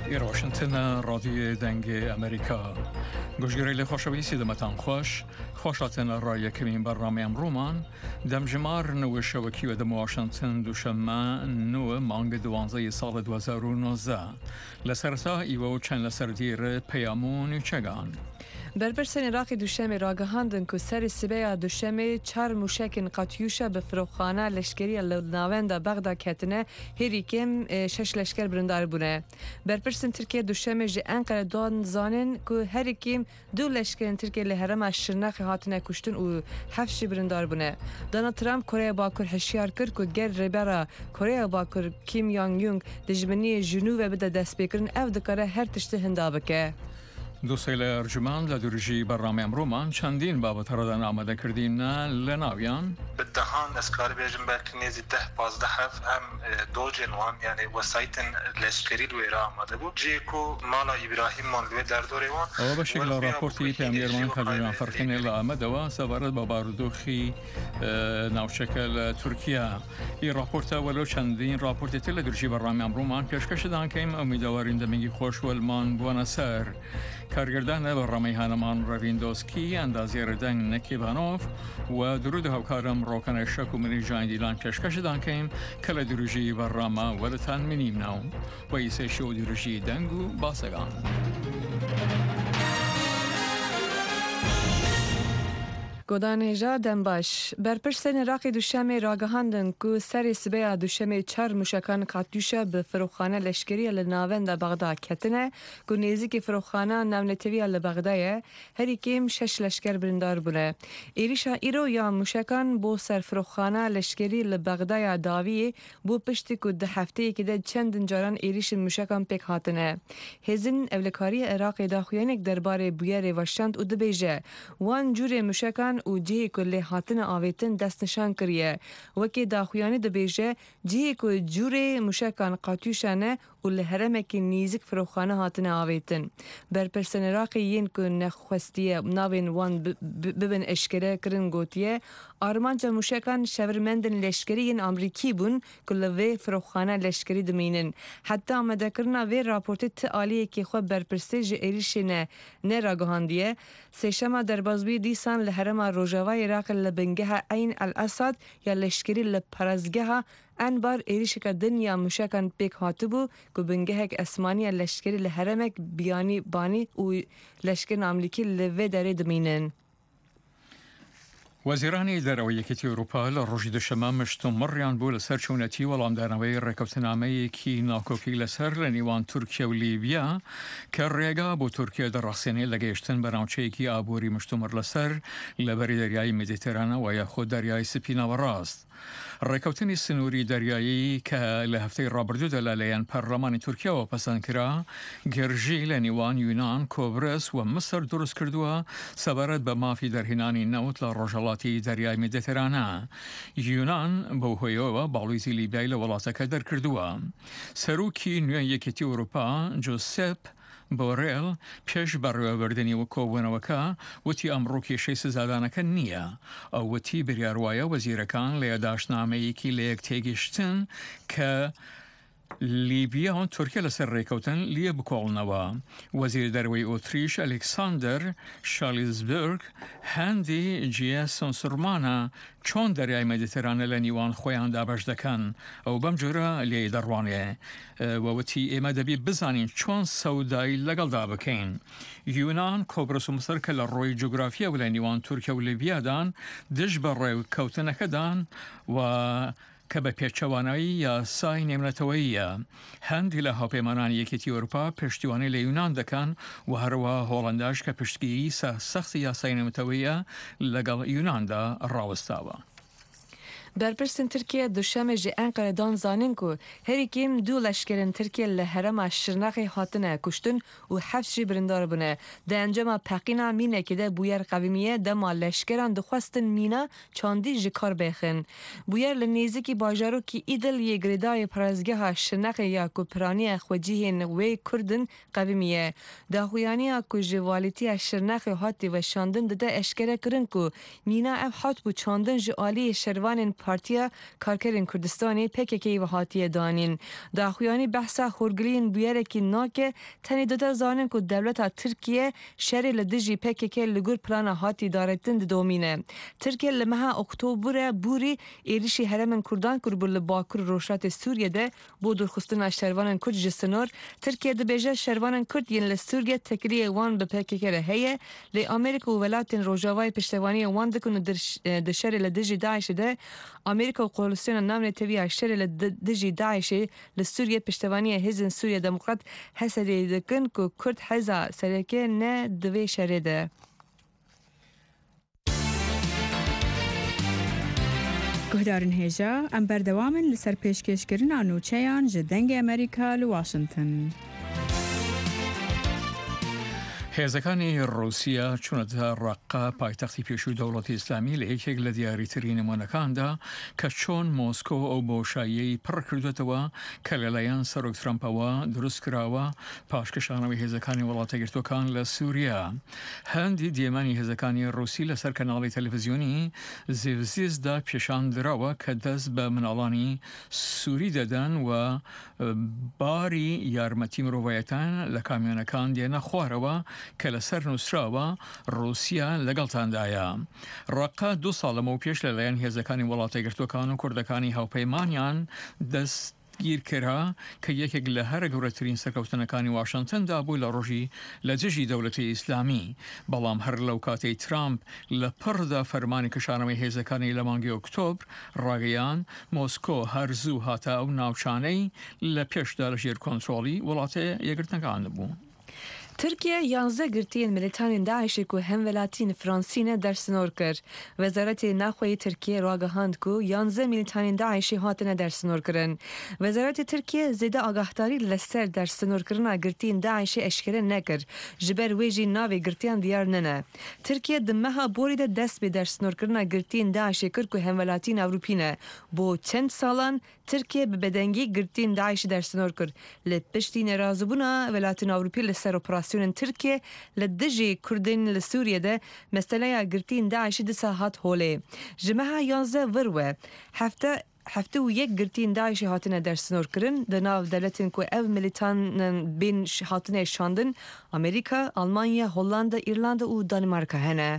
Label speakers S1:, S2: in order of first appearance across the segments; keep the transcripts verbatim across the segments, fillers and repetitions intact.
S1: ای واشنگتن رادیو دنگ امریکا گوشگیری خوشویسی دمتان خوش خوشاتن را یکمین برنامه امرومان دم جمار نو شبکی و دم واشنگتن دوشنبه نو مانگ دوانزه سال دو هزار و نوزده لسرتا ایو چند لسردیر پیامون چگان
S2: برپرسن عراقی دوشنبه راگهاندن که سر سبیا دوشنبه چهار موشک قاتیوشا به فروخانه لشکری لناوند بغداد کتنه هری کم شش لشکر برندار بونه. برپرسن ترکیه دوشنبه جه انقره دان زانن که هری کم دو لشکر ترکیه لحرم شرناخ هاتنه کشتن و هفش برندار بونه. دونالد ترامپ کره باکر هشیار کرد که گر ربرا کره باکر کیم یانگ یونگ دجمنی جنوب بده دست بکرن او دکاره هر تشته هندابکه.
S1: دو سیل ارجمان لدرجی برنامه امرومان چندین بابت را آماده کردیم نه لناویان
S3: بدهان اسکار بیجم برک نیزی ده پازده هف هم دو جنوان یعنی وسایتن لشکری لوی را آماده بود جیکو مالا ابراهیم مانلوی در دوره وان
S1: او به شکل راپورتی پیامگرمان خجران فرقین آمده و سوارد با بارودوخی ناوشکل ترکیه این راپورت ولو چندین راپورتی تل درجی برنامه امرومان پیشکش دان که امیدواریم دمیگی خوش ولمان بوانسر کارگردان برنامه هنمان رویندوسکی اندازی ردنگ نکیبانوف و درود هاوکارم روکن شک و منی جان دیلان پیشکش دان کهیم کل دروجی برنامه ولتان منیم نو و ایسه شو دروجی دنگو باسگان
S2: گودان هجا دنباش برپرسن عراقی دوشنبه راگهاندن که سر سبیا دوشنبه چهار موشکان قاتیوشا به فروخانه لشکری لناوند بغداد کتنه که نزدیک فروخانه ناونتوی لبغداد هری کم شش لشکر برندار بونه. ایریشا ایرو یا موشکان بو سر فروخانه لشکری لبغداد داوی بو پشتی که ده هفته که ده چند جاران ایریش موشکان پیک هاتنه. هزین اولکاری عراقی داخویانک درباره بویر واشند و دبیجه وان جور موشکان و جهی که لحاتن آویتن دست نشان کریه وکی داخویانی دبیجه جهی که جور موشکان قاتیوشانه و لحرمه که نیزک فروخانه هاتن آویتن. برپرسن عراقی ین که نخوستیه ناوین وان ببن اشکره کرن گوتیه آرمانجا موشکان شورمندن لشکری ین امریکی بون که لوی فروخانه لشکری دمینن. حتی آمده کرنا وی راپورتی تعالیه که خواه برپرسی جه ایریشی نه نه راگهاندیه سیشما در بازبی دیسان لحرم روجاوای عراق لبنگه عین الاسد یا لشکری لپرزگه ان بار ایریشک دنیا موشکان پیک هاتبو که بنگه اسمانی لشکری لحرمک بیانی بانی و لشکر امریکی لوی داره دمینن.
S1: وزیرانی درویکتی اروپا لروج دوشنبه مشتمریان بول سرچونتی ولام دانوی رکابتنامه کی ناکوکی لسر لنیوان ترکیه و لیبیا که ریگا بو ترکیه در رخصینی لگیشتن برانچه کی آبوری مشتمر لسر لبری دریای مدیترانه و یا خود دریای سپینا و راست. رکابتنی سنوری دریایی که لهفته رابردو دلالیان پارلمان ترکیه و پسند کرا گرژی لنیوان یونان کوبرس و مصر درست کردوا سبارت به مافی در هنانی نوت لروجالاتی دریای مدیترانه یونان بو هویو بالویزی لیبیای لولاتک در کردوا سروکی نوی یکیتی اروپا جوزپ بوریل پیش برآوردنی و کوونوکا وتی امروکی شیس زادانک نیه او وتی بریاروایا وزیرکان لیاداشنامه یکی لیک تیگشتن که لیبیا و ترکیه لسر ریکوتن لیه بکولنوا وزیر دروی اوتریش الکساندر شالیزبرگ هندی جیه سنسرمانا چون دریای مدیترانه لنیوان خویان دابش دکن او بمجورا لیه دروانه و وتی ایمه دبی بزانین چون سودای لگل دابکین یونان کوبرس و مصر که لروی جغرافیا و لنیوان ترکیه و لیبیا دان دش بر کوتنک دان و که به پیچوانایی یا سای نمونتوییه هندی لها پیمانان یکیتی اروپا پشتیوانی لیونان دکن و هروا هولنداش که پشتگیری سخت یا سای نمونتوییه لگل یونان دا راوستاوه.
S2: برپرسن ترکیه دوشنبه جه انقره دان زانین که هری کم دو لشکرین ترکیه لحرم شرناخی هاتنه کشتن و هفت جی برندار بونه. ده انجام پقینا مینه که ده بویر قویمیه ده ما لشکران دخواستن مینا چاندی جکار بخن. بویر لنیزی که باجارو که ایدل یه گریدای پرازگه ها شرناخی یا کپرانی خوجیهن وی کردن قویمیه. ده خویانی ها که جوالیتی شرناخی هاتی و شاندن ده اشکره کرن که مینا اف هات بو چاندن جوالی شروان پارتیا کارکرین کردستانی پککی و هاتیه دانین. داخویانی بحثا خورگلین بیارکی ناکه تنی دوتا زانن که دولت ترکیه شری لدجی پککی لگور پلانا هاتی دارتند دومینه. ترکیه لمها اکتبر بوری ایریشی هرمن کردان کربول لباکر روشات سوریه ده بودر خستنا شروانن کرد جسنور. ترکیه ده بیجه شروانن کرد ین لسوریه تکریه وان به پککی رهیه. لی امریکا و ولایت روجاوای پشتوانی وان دکن د شری لدجی داعش ده. امریکا و قولستان نام نتوی شری لدجی داعش لسوریه پشتوانی هزن سوریه دموکرات حسدی دکن که کرد حزا سرکه نه دوی شری ده.
S4: گهدارن هجا ام بردوامن لسر پیشکشکرین آنوچهان جدنگ امریکا لواشنطن.
S1: هێزەکانی رووسیا چونەتە ڕەقا پایتەختی پێشووی دەوڵەتی ئیسلامی لە یەکێک لە دیاریترین نمونەکاندا کە چۆن مۆسکۆ ئەو بۆشاییەی پڕ کردوێتەوە کە لەلایەن سەرۆک ترەمپەوە دروست کراوە پاشکەشانەوەی هێزەکانی وڵاتە یەکگرتووەکان لە سووریا. هەندی دیێمانی هێزەکانی رووسی لەسەر کەناڵی تەلەڤیزیۆنی زێڤزیزدا پیشاندراوە کە دەست بە مناڵانی سووری دەدەن و باری یارمەتی مرۆڤایەتان لە کامیۆنەکان دێنە خوارەوە کە لەسەر نووسراوە رووسیا لەگەڵتاندایە. ڕەقا دوو ساڵ لەمەو پێش لەلایەن هێزەکانی وڵاتە یەکگرتووەکان و کوردەکانی هاوپەیمانیان دەست گیر کرا کە یەکێک لە هەرە گەورەترین سەرکەوتنەکانی واشنگتندا بوو لە ڕۆژی لە دژی دەوڵەتی ئیسلامی. بەڵام هەر لەو کاتەی ترامپ لە پڕدا فەرمانی کشانەوەی هێزەکانی لە مانگی ئۆکتۆبر ڕاگەیان مۆسکۆ هەرزوو هاتە ئەو ناوچانەی لە پێشدا لە ژێر کۆنترۆڵی وڵاتە یەکگرتوەکان بوو.
S2: ترکیه یانزده گرتین ملیتان داعش کو هم ولاتین فرانسینه در سنور کرد. وزارت نخوی ترکیه راگهاند کو یانزده ملیتان داعش هاتنه در سنور کرن. وزارت ترکیه زیده آگاهداری لسر در سنور کرنا گرتین داعش اشکره نکر. جبر ویجی ناوی گرتیان دیار ننه. ترکیه دمها بورید دست به در سنور کرنا گرتین داعش کرد کو هم ولاتین اروپینه. بو چند سالان ترکیه به بدنگی گرتین داعش در سنور کرد. لپشتین رازبونا ولاتین اروپی لسر اپراسیون ترکیه لدجی کردین لسوریه ده مثلا گرتین داعش دسا هات هوله. جمعه یانزده وروه هفته هفته و یک گرتین داعش هاتنه در سنور کرن دناو دولتین که او ملیتان بین هاتنه شاندن امریکا، آلمانیا، هولندا، ایرلندا و دانمارکا هنه.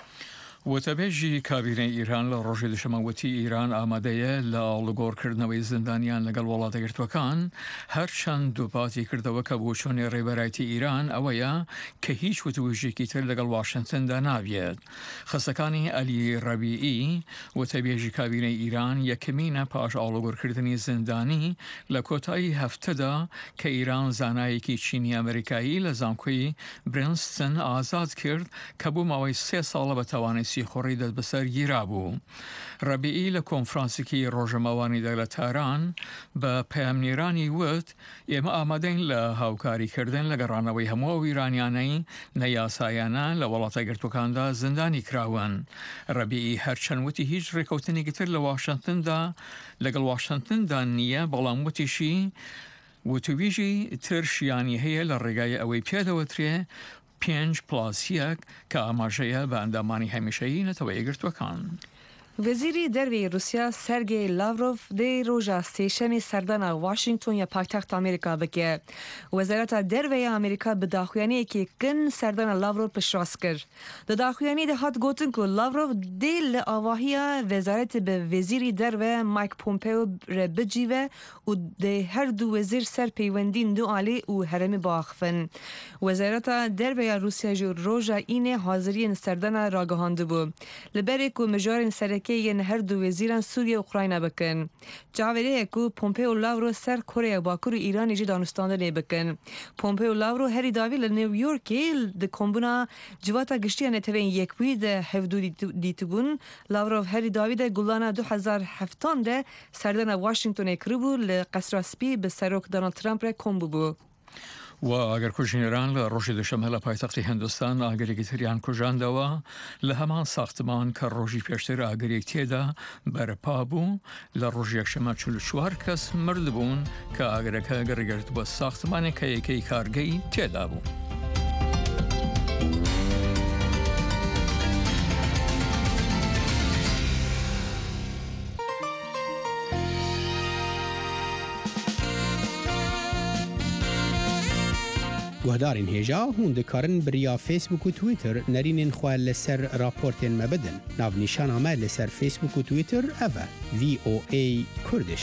S1: وتەبێژی کابینەی ئیران لە ڕۆژی دوشەمەوەتی ئیران ئامادەیە لە ئاڵوگۆڕکردنەوەی زیندانیان لەگەڵ وڵاتە یەکگرتووەکان هەرچەند دووپاتی کردەوە کە بۆ چۆنی ڕێبەرایەتی ئیران ئەوەیە کە هیچ وتوێژێکی تر لەگەڵ واشنگتندا نابێت. خەسەکانی ئەلی ڕەبیئی وتەبێژی کابینەی ئیران یەکەمینە پاش ئاڵوگۆڕکردنی زیندانی لە کۆتایی هەفتەدا کە ئیران زانایەکی چینی ئەمریکایی لە زانکۆی برنستن ئازاد کرد کە بوو ماوەی سێ ساڵە بە تاوانێتی خوڕی دەست بەسەر گیرا بوو. ڕەبیئی لە کۆنفرانسێکی ڕۆژەمەوانیدا لە تاران بە پەیامنێرانی وت ئێمە ئامادەین لە هاوکاریکردن لە گەڕانەوەی هەموو ئەو ئیرانیانەی نەیاسایانە لە وڵاتە یەکگرتووەکاندا زیندانی کراون. ڕەبیئی هەرچەند وتی هیچ ڕێکەوتنێکی تر لە واشنگتندا لەگەڵ واشنگتندا نییە، بەڵام وتیشی وتویژی ترشیانی هەیە لە ڕێگای ئەوەی پێدەوترێ پێنج پلاس یەک کە ئاماژەیە بە ئەندامانی هەمیشەیی نەتەوە یەکگرتووەکان.
S2: وزیری دەروی رووسیا سەرگێی لاڤرۆڤ دەی ڕۆژە سێشەمی سەردانە واشنگتۆن یا پایتەخت ئەمریکا بکە. وەزارەتە دەروەیە ئەمریکا بە داخوێنەیەکی کن سەردانە لاڤرۆڤ پشتڕاست کرد. لە داخوێنی دا هات گوتن کو لاڤرۆڤ دێ لە ئاواهیە وەزارەتی بە وەزیری دەروە مایک پۆمپێو رە بجیوە و دێ هەردوو وەزیر سەر پەیوەندین دو عالی و هەرمی باخفن. وەزارەتە دەروەیە رووسیا ژ ڕۆژە ئینێ حاضرین سەردانە ڕاگەهاندبوو. لەبەرێک و مژارین سەرەکی ین هر دو وزیران سوریه و اوکراین بکن. جاوریه کو پومپئو لاورو سر کره باکور ایران جی دانستانده بکن. پومپئو لاورو هری داوی ل نیویورکی د کومبونا جواتا گشتی نتوین یک بوی د هفدو دیتبون. لاورو هری داوی د گلانا دو هزار هفتان ده سردان واشنگتن کربو ل قصر سپی به سروک دونالد ترامپ را کومبو بو.
S1: و ئەگەر کوژینێران لە ڕۆژی دوشەمە لە پایتەختی هیندستان ئاگەرێکی تریان کوژاندەوە لە هەمان ساختمان کە ڕۆژی پێشتر ئاگەرێک تێدا بەرپا بوو لە ڕۆژی یەکشەمە چل و چوار کەس مرد بوون کە ئاگەرەکە گەڕگرت بە ساختمانێک کە یەکەی کارگەی تێدا بوو.
S5: گهدارین هێژا هون دikarin biriya Facebook و Twitter nerînên xwe li ser raportên me bidin. Navnîşana me li ser Facebook û Twitter ev e V O A Kurdiş.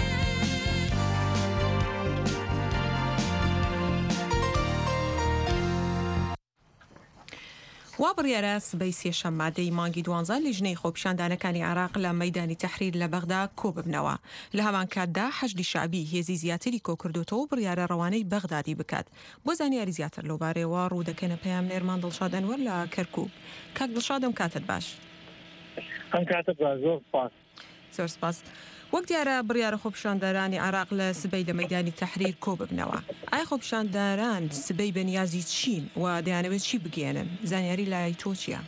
S6: وا بڕیارە سبەی سێشەممادەی مانگی دوانزە لیژنەی خۆپیشاندانەکانی عراق لە مەیدانی تەحریر لە بەغدا کۆ ببنەوە. لە هەمان کاتدا حەشدی شعبی هێزی زیاتری کۆکردوتەوە بڕیارە ڕەوانەی بەغدادی بکات. بۆ زانیاری زیاتر لەو بارەوە ڕوودەکەنە پەیام نێرمان دڵشاد ئەنوەر لە کەرکووک. کاک دڵشادم کاتت باش.
S7: ئەم کاتت باش، زۆر سپاس.
S6: زۆر سپاس. وەک دیارە بڕیارە خۆپیشاندارانی عراق لە سبەی لە مەیدانی تەحریر کۆ ببنەوە. ئایا خۆپیشانداران سبەی بە نیازی چین و دەیانەوێت چی بگێنن؟ زانیاری لای تۆ چییە؟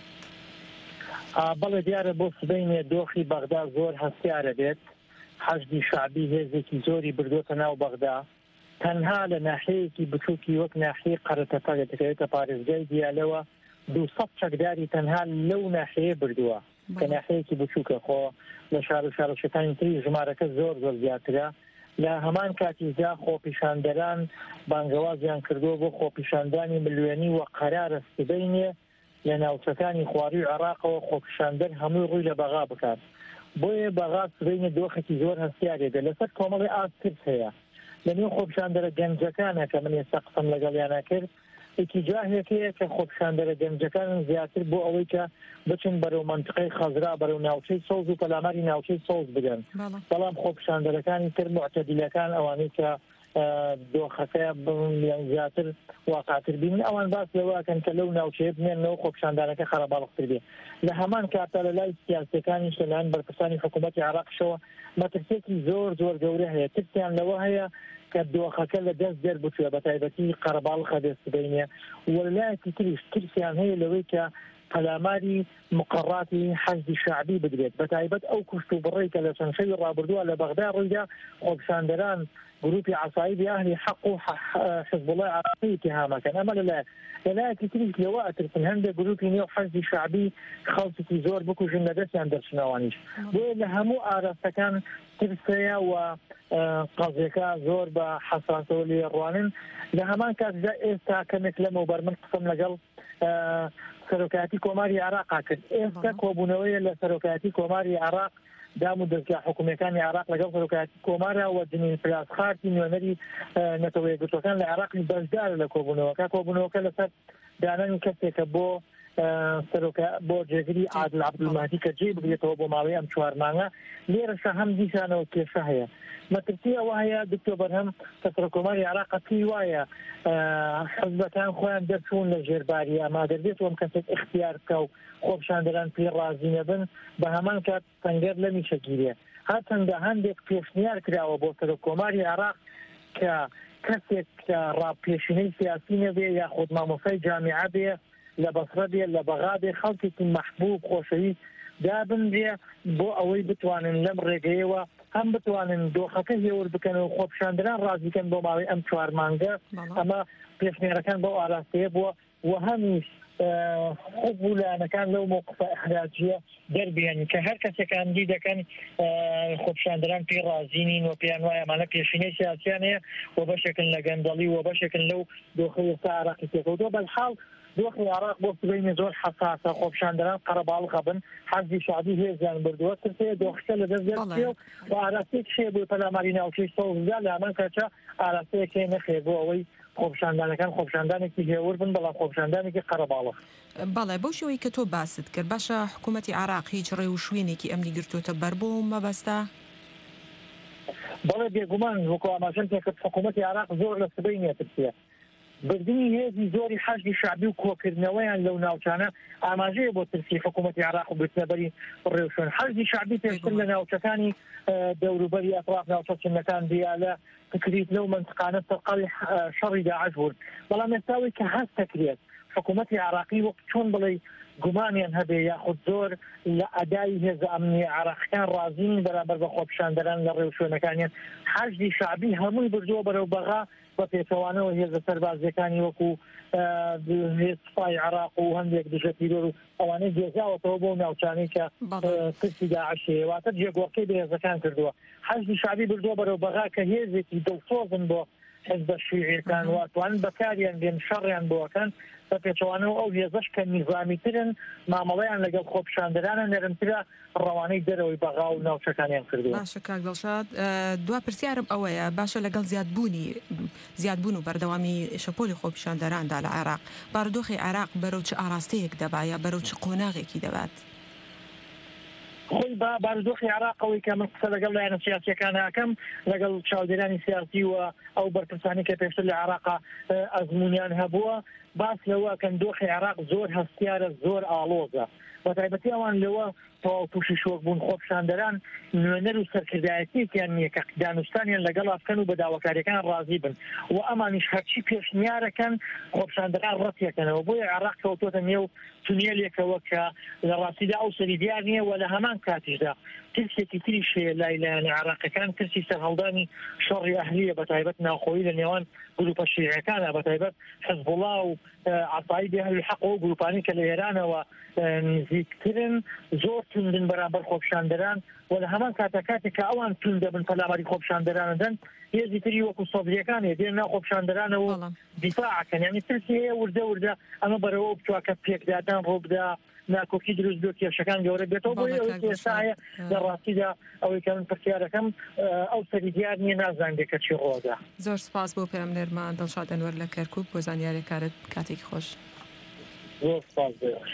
S7: بەڵێ دیارە بۆ سبەی نێردۆخی بەغدا زۆر هەستیارە بێت. حەشدی شعبی هێزێکی زۆری بردوۆتە ناو بەغدا. تەنها لە ناحەیەکی بچووکی وەک ناحەیە قەرەتەپە دەکەوێتە پارێزگای دیالەوە دووسەد چەکداری تەنها لەو ناحەیە بردووە کە ناحەیەکی بچووکە خۆ لە شار و شارۆچەکانی تری ژمارەکە زۆر زۆر زیاترە. لە هەمان کاتیدا خۆپیشاندەران بانگەوازیان کردووە بۆ خۆپیشاندانی ملیۆنی و قەرارە سبەینێ لە ناوچەکانی خواروی عێراقەوە خۆپیشاندەر هەمووی ڕووی لە بەغا بکات. بۆیە بەغا سبەینە دۆخێکی زۆر هەستیارێدا لەسەر کۆمەڵی ئاسترس هەیە لە نێو خۆپیشاندەرە گەنجەکانە کە من ئێستا قسەم لەگەڵیانە کرد. اتجاهێکەیە کە خۆپیشاندەرە گەنجەکان زیاتر بۆ ئەوەی کە بچن بەرەو منطقەی خەزرا بەرەو ناوچەی سەوز و پەلاماری ناوچەی سەوز بگەن. بەڵام خۆپیشاندەرەکانی تر معتەدیلەکان ئەوانەی کە دۆخەکە زیاتر واقعتر بینن ئەوان باس لەوەکەن کە لەو ناوچەیە بمێنەوە خۆپیشاندانەکە خەرەباڵغتر بێ. لە هەمان کاتە لە لای سیاسەکانیش لەلایەن بەرپرسانی حکوومەتی عێراقشەوە مەترسێکی زۆر زۆر گەورە هەیە. ترسیان لەوە هەیە کە دۆخەکە لە دەست دەربچووە بە تایبەتی قەرەباڵغە دەستبینێ وەلایەتی تریش ترسیان هەیە لەوەی کە پەلاماری مقڕاتی حەشدی شعبی بدرێت بە تایبەت ئەو کوشت و بڕێی کە لە چەند شەوی ڕابردووە لە بەغدا ڕوویدا خۆپیشاندەران گروپی عەسایی ئەهلی حەق و حزبوڵای عراقی اتهامەکەن. ئەمە لەلایە لەلایەکی تریش لەوە ئەترسن هەندێک گروپی نێو حەشدی شعبی خەڵکی زۆر بکوژن لە دەستیان دەرچنەوەنیش. بۆیە لە هەموو ئاراستەکان ترسەیە و قەزێکە زۆر بە حەساسەوە لێڕوانن. لە هەمان کاتدا ئێستا کەمێک لەمەوبەر من قسەم لەگەڵ سەرۆکایەتی کۆماری عێراقا کرد. ئێستا کۆبوونەوەیە لە سەرۆکایەتی کۆماری عێراق دام و دەستگا حکوومەکانی عێراق لەگەڵ سەرۆکایەتی کۆمارە و جنین پلاس خارتی نوێنەری نەتەوە یەکگرتوەکان لە عێراقی بەشدارە لە کۆبوونەوەکە. کۆبوونەوەکە لەسەر دانانی کەسێکە بۆ سەرۆکە بۆ جێگیری عادل عەبدولمەهدی کە جێ بگرێتەوە بۆ ماوەی ئەم چوار مانگە. لێرەشە هەم دیسانەوە کێشە هەیە. مەترسی ئەوە هەیە دکتۆر بەرهەم کە سەرۆکۆماری عێراق پێی وایە حزبەکان خۆیان دەرچوون لە ژێرباری ئەما دەبێت وەم کەسێک اختیار بکە و خۆپیشاندەران پێی ڕازی نەبن بە هەمان کات سەنگەر لەمیشەگیرێ. هەرچەندە هەندێک پێشنیار کراوە بۆ سەرۆکۆماری عێراق کە کەسێک کە ڕاپێشینەی سیاسی نەبێ یاخود مامۆسای جامیعە بێ لە بەسرە بێ لە بەغا بێ خەڵکێکی مەحبوب خۆشەویست دابنرێ بۆ ئەوەی بتوانن لەم ڕێگەیەوە هەم بتوانن دۆخەکە هێور بکەن و خۆپیشاندەران ڕازیکەن بۆ ماوەی ئەم چوار مانگە. ئەمە پێشنیارەکان بۆ ئاراستەیە بووە و هەمیش خۆبوولانەکان لەو مووقفە ئەخراجیە دەربێن کە هەر کەسێکان دی دەکەن خۆپیشاندەران پێی ڕازینین و پێیان وایە ئەمانە پێشینەی سیاسیان هەیە و بەشێکن لە گەندەڵی و بەشێکن لەو دۆخەی ئێستا عێراقی تێکەوتووە. بەڵحاڵ دۆخی عێراق بۆ سبەینێ زۆر حەساسە خۆپیشاندەران قەرەباڵغە بن. حەشدی شعبی هێزیان بردووە ترسەیە دۆخەکە لە دەست دەرچێ و ئاراستەیەک شێ بۆ پەلاماری ناوچەی سەوزدا لە هەمان کاتە ئاراستەیەک هەیە نەخێ بۆ ئەوەی خۆپیشاندانەکان خۆپیشاندانێکی هێور بن بەڵام خۆپیشاندانێکی قەرەباڵغ.
S6: بەڵێ بەو شێوەی کە تۆ باست کرد باشە حکوومەتی عێراق هیچ ڕێ و شوێنێکی ئەمنی گرتوۆتە بەر بۆ مەبەستە؟
S7: بەڵێ بێگومان وەکو ئاماژەم پێ کرد حکوومەتی عێراق زۆر لە سبەینێ ترسیە. بردننی هێزی زۆری حەشدی شعبی و کۆکردنەوەیان لەو ناوچانە ئاماژەیە بۆ ترسی حکوومەتی عێراق و گرتنەبەری ڕێوشێن. حەشدی شعبی پێشتر لە ناوچەکانی دەوروبەری ئەطراف ناوچەچنەکان دیالە فکریت لەو منطقانە سەرقەڵی شەڕی داعش بوون. بەڵام ئێستاوەی کە هەست دەکرێت حکوومەتی عێراقی وەک چۆن بڵێ گومانیان هەبێ یاخود زۆر لە ئەدای هێزە ئەمنی عێراقیەکان ڕازین بەرامبەر بە خۆپیشاندەران لە ڕێوشوێنەکانیان. حەشدی شعبی هەمووی بردووە بەرەو بەغا بە پێچەوانەوە هێزە سەربازیەکانی وەکو هێز سوپای عێراق و هەندێک دژە پیرۆر و ئەوانەی گێزاوەتەوە بۆ ناوچانەی کە ترسی داعشەیە واتە جێگۆڕکەی بە هێزەکان کردووە. حەشدی شعبی بردووە بەرەو بەغا کە هێزێکی دڵسۆزن بۆ حزب شیعیەکان واتوان بەکاریان دێن شەڕیان بۆکەن بە پێچەوانەوە ئەو هێزش کە نیظامیترن مامەڵەیان لەگەڵ خۆپیشاندەرانە نەرمترە ڕەوانەی دەرەوەی بەغا و ناوچەکانیان کردووە.
S6: باشە کاک دڵشاد دوا پرسیارم ئەوەیە باشە لەگەڵ زیادبوونی زیادبوون و بەردەوامی شەپۆلی خۆپیشاندەراندا لە عێراق بارودۆخی عێراق بەرەو چ ئاراستەیەک دەبایە بەرەو چ قۆناغێکی دەبات؟
S7: خۆی بە بارودۆخی عێراقەوەی کە من قسە لەگەڵ لایەنە سیاسیەکان ناکەم لەگەڵ چاودێرانی سیاسی و ئەو بەرپرسانی کە پێشتر لە عێراق ئەزمونیان هەبووە باس لەوە کەن دۆخی عێراق زۆر هەستیارە زۆر ئاڵۆزە بە تایبەتی ئەوان لەوە تەواو تووشی شۆک بوون خۆپیشاندەران نوێنەر و سەرکردایەتیان نییە کە دانوستانیان لەگەڵ ئافکەن و بە داواکاریەکان ڕازی بن و ئەمانیش هەرچی پێشنیارەکەن خۆپیشاندەران ڕەتیەکەنەوە بۆیە عێراق کەوتۆتە نێو تونێلێکەوە کە لە ڕاستیدا ئەو سەری دیار نییە و لە هەمان کاتیشدا ترسێکی تریش لای لایەنی عێراقیەکان ترسی سەرهەڵدانی شەڕی ئەهلیە بە تایبەت ناوخۆیی لە نێوان گروپە شیعیەکانە بە تایبەت حزبوڵا و عەتایی بێ ئەهل الحەق و گروپانی کە لە ئێرانەوە نزیکترن زۆر توندن بەرامبەر خۆپیشاندەران و لە هەمان کاتە کاتێک کە ئەوان تون دەبن پەلاماری خۆپیشاندەرانەدەن هێزی تری وەکو سەدرەکانێ دێن ناو خۆپیشاندەرانەوە دیفاعەکەن یعنی ترسی وردە وردە ئەمە بەرەوە بچووە کە پێکدادان ڕۆبدا ناکۆکی دروست بێت کێشەکان گەورە بێتەوە بۆ ئەوەی کێشایە لە ڕاستیدا ئەوەی کە من پرسیارەکەم ئەو سەری دیار نییە نازانێت کە چی ڕۆدا.
S6: زۆر سپاس بۆ پێرەمنێرمان دڵشاد ئەنوەر لە کەرکووک بۆ زانیاریەکارت کاتێکی خۆش.
S7: زۆر سپاس بێش.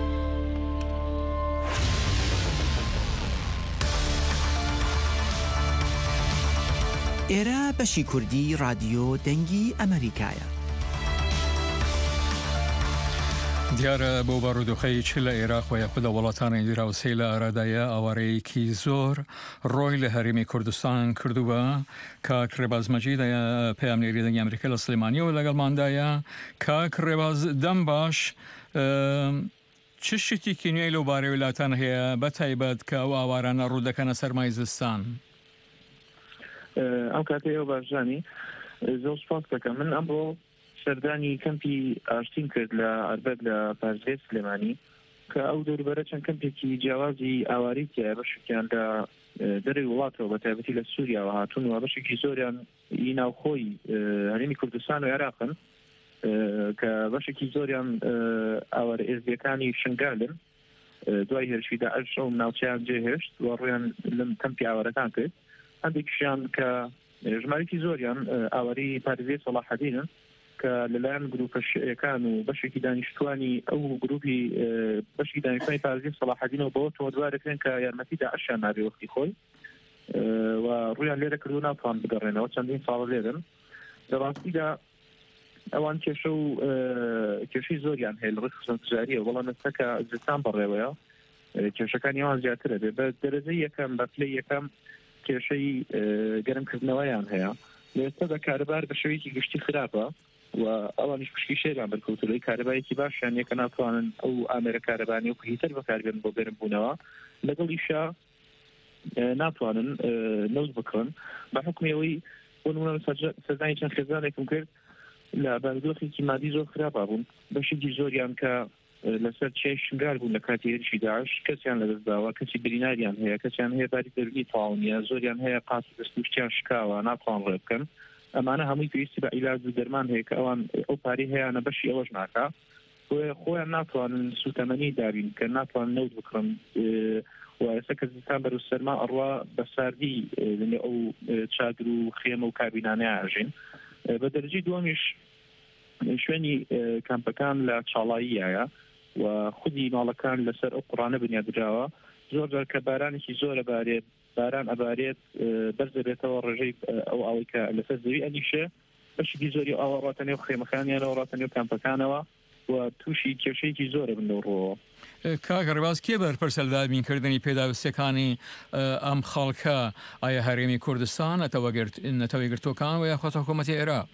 S8: ئێرە بەشی کوردی رادیۆ دەنگی ئەمریکایە.
S1: دیارە بۆ بارودۆخەی چ لە عێراق و یاخود لە وڵاتانی دیراوسەی لە ئارادایە ئاوارەیەکی زۆر ڕۆی لە هەرێمی کوردستان کردووە کاک ڕێباز مەجید پەیامنێری دەنگی ئەمریکا لە سلێمانیەوە لەگەڵماندایە. کاک ڕێباز دەم باش چ شتێکی نوێی لەو بارەی وڵاتان هەیە بە تایبەت کە ئەو ئاوارانە ڕوو دەکەنە سەرمای زستان؟
S9: ئەم کاتەیەوە باشجانی زۆر سپاس دەکەم. من ئەمڕۆ سەردانی کەمپی ئاشتین کرد لە ئەربەد لە پارێزگای سلێمانی کە ئەو دەوروبەرە چەند کەمپێکی جیاوازی ئاواری تایە بەشێکیان لە دەرەوەی وڵاتەوە بە تایبەتی لە سووریاوە هاتوون و بەشێکی زۆریان ئی ناوخۆی هەرێمی کوردستان و عێراقن کە بەشێکی زۆریان ئاوارە ئێزیەکانی شنگالن دوای هێرشی داعش ئەو ناوچەیان جێهێشت و ڕویان لەم کەمپی ئاوارەکان کرد. هەندێکیشیان کە ژمارەی زۆریان ئاواری پارێزگای سەلاحەدینن کە لەلایەن گروپە شیعیەکان و بەشێکی دانیشتوانی ئەو گروپی بەشی دانیشتوانی پارێزگای سەلاحەدینەوە بەوە تۆمەتبار دەکرێن کە یارمەتی داعشیان نابێ وەختی خۆی و ڕویان لێرە کردو ناتوان بگەڕێنەوە چەندین ساڵە لێرن. لە ڕاستیدا ئەوان کێشە و کێشەی زۆریان هەیە لە ڕێی خزمەتگوزاریە وەڵام نەستەکە زستان بەڕێوەیە کێشەکانی ئەوان زیاترە بێ بە دەرەجەی یەکەم بە پلەی یەکەم کێشەی گەرمکردنەوەیان هەیە. لە ئێستادا کارەبار بە شێوەیەکی گشتی خراپە و ئەوانیش پشتی شێران بەرکەوتووی کارەبایەکی باشیان یەکە ناتوانن ئەو ئامێرە کارەبانی و هیتر بەکاربێن بۆ گەرم بوونەوە لەگەڵیشا ناتوانن نەوت بکڕن بە حکومەوەی بۆ نمونە سەردانی چەند خێزانێکم کرد لە بارودۆخێکی مادی زۆر خراپە بوون بەشێکی زۆریان کە لەسەر چێ شنگار بوون لە کاتی هێرشی داعش کەسیان لەدەستداوە کەسی بریناریان هەیە کەسیان هەیە باری دەرونی تەواو نییە زۆریان هەیە قاسی دەستوشتیان شکاوە ناتوان ڕێ بکەن. ئەمانە هەمووی پێویستی بە عیلاج و دەرمان هەیە کە ئەوان ئەو پارەی هەیەە بەشی ئەوەش ناکا خۆیان ناتوانن سوتەمەنی دابین کە ناتوان نەوت بکڕن و ئێستا کە زستان بەرەو سەرما ئەڕوا بە ساردی لەنێ ئەو چادر و خێمە و کابینانەیە ئاژین. بە دەرەجەی دووەمیش شوێنی کامپەکان لە چاڵاییایە و خودی ماڵەکان لەسەر ئەو قوڕانە بنیادراوە زۆر جار کە بارانێکی زۆرە بارێت باران ئەبارێت بەرز دەبێتەوە ڕێژەی ئەو ئەوەی کە لەسەر زەوی ئەنیشە بەشێکی زۆری ئەوە ڕاتەنێ و خێمەکانیانەوە ڕاتەنێ و کامپەکانەوە و تووشی کێشەیەکی زۆرە بن لەڕۆوە.
S1: کاک ڕێباز کێ بەرپرسەلدابینکردنی پێداویستەکانی ئەم خەڵکە ئایا هەرێمی کوردستان نەتەوەی گرتوەکان و یاخۆت حکوومەتی عێراق؟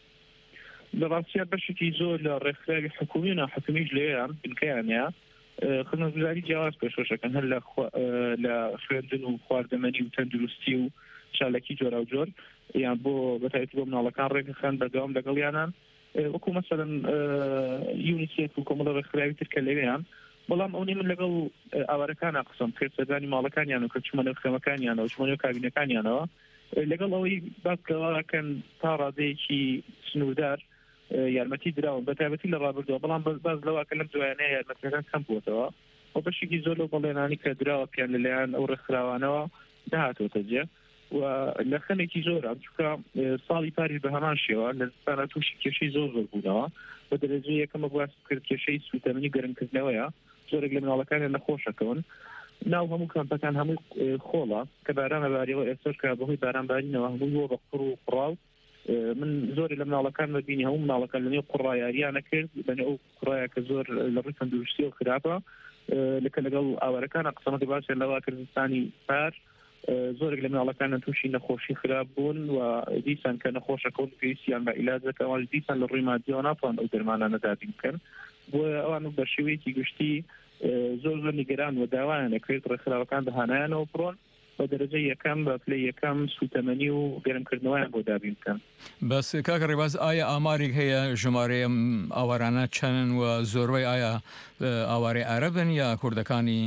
S9: لە ڕاستیە بەشێکی زۆر لە ڕێکخراوی حکومی و ناحکومیش لێیان بنکەیانەیە خزمەتگوزاری جیاواز پێشۆشەکەن هەر لە خوێندن و خواردەمەنی و تەندروستی و چالەکی جۆرا و جۆر یان بۆ بەتایبەتی بۆ مناڵەکان ڕێگەخەن بەردەوام لەگەڵیانان وەکو مەسەڵەن یونیسێف و کۆمەڵە ڕێکخراوی ترکە لەوێیان بەڵام ئەوەی من لەگەڵ ئاوارەکانە قسەم کرد سەردانی ماڵەکانیان و کە چمەنە خێمەکانیانەوە چمەنە کابینەکانیانەوە لەگەڵ ئەوەی باسکەواکەن تا ڕادەیەکی سنووردار یارمەتی دراون بە تایبەتی لە ڕابردووە بەڵام باز لەواکە لەم دوایانەیە یارمەتیەکان کەم بووتەوە و بەشێکی زۆر لەو بەڵێنانی کە دراوە پیان لەلایەن ئەو ڕێکخراوانەوە نهاتۆتە جێ و لە خەمێکی زۆر چونکە ساڵی پاریس بە هەمان شێوە لە زستانە تووشی کێشەی زۆر زۆر بوونەوە بە دەرەجە یەکەمە باس کرد کێشەی سوتەمەنی گەرمکردنەوەیە زۆرێک لە مناڵەکانیان نەخۆشەکەون ناو هەموو کەمپەکان هەموو خۆڵە کە بارانە باریەوە ئێستا کە بەهۆی بارانبارینەوە هەموو بە قڕ و قڕاو من زۆر لە مناڵەکان ببینی هەموو مناڵەکان لەنێو قڕایاریانە کرد بەنێ ئەو قڕایە کە زۆر لە ڕووی تەندروستی و خراپە لەکە لەگەڵ ئاوارەکانە قسەمەتی باشیان لەوا کردستانی پار زۆرێک لە مناڵەکانە تووشی نەخۆشی خراپ بوون و دیسان کە نەخۆشەکەون پێویستیان بە عیلاجەکەوان دیسان لە ڕووی مادیەوە ناتوان ئەو دەرمانانە دابین بکەن بۆ ئەوان بە شێوەیەکی گشتی زۆر زۆر نیگەران و داوایان دەکرێت ڕێکخراوەکان دەهانایانەوە بڕۆن بە دەرەجە یەکەم بە پلەی یەکەم سوتەمەنی و گەرمکردنەوەیان بۆ دابین بکەن.
S1: بەس کاکە ڕێباز ئایا ئامارێک هەیە ژمارەیە ئاوارانە چەندن و زۆربەی ئایا ئاوارەی عەرەبن یا کوردەکانی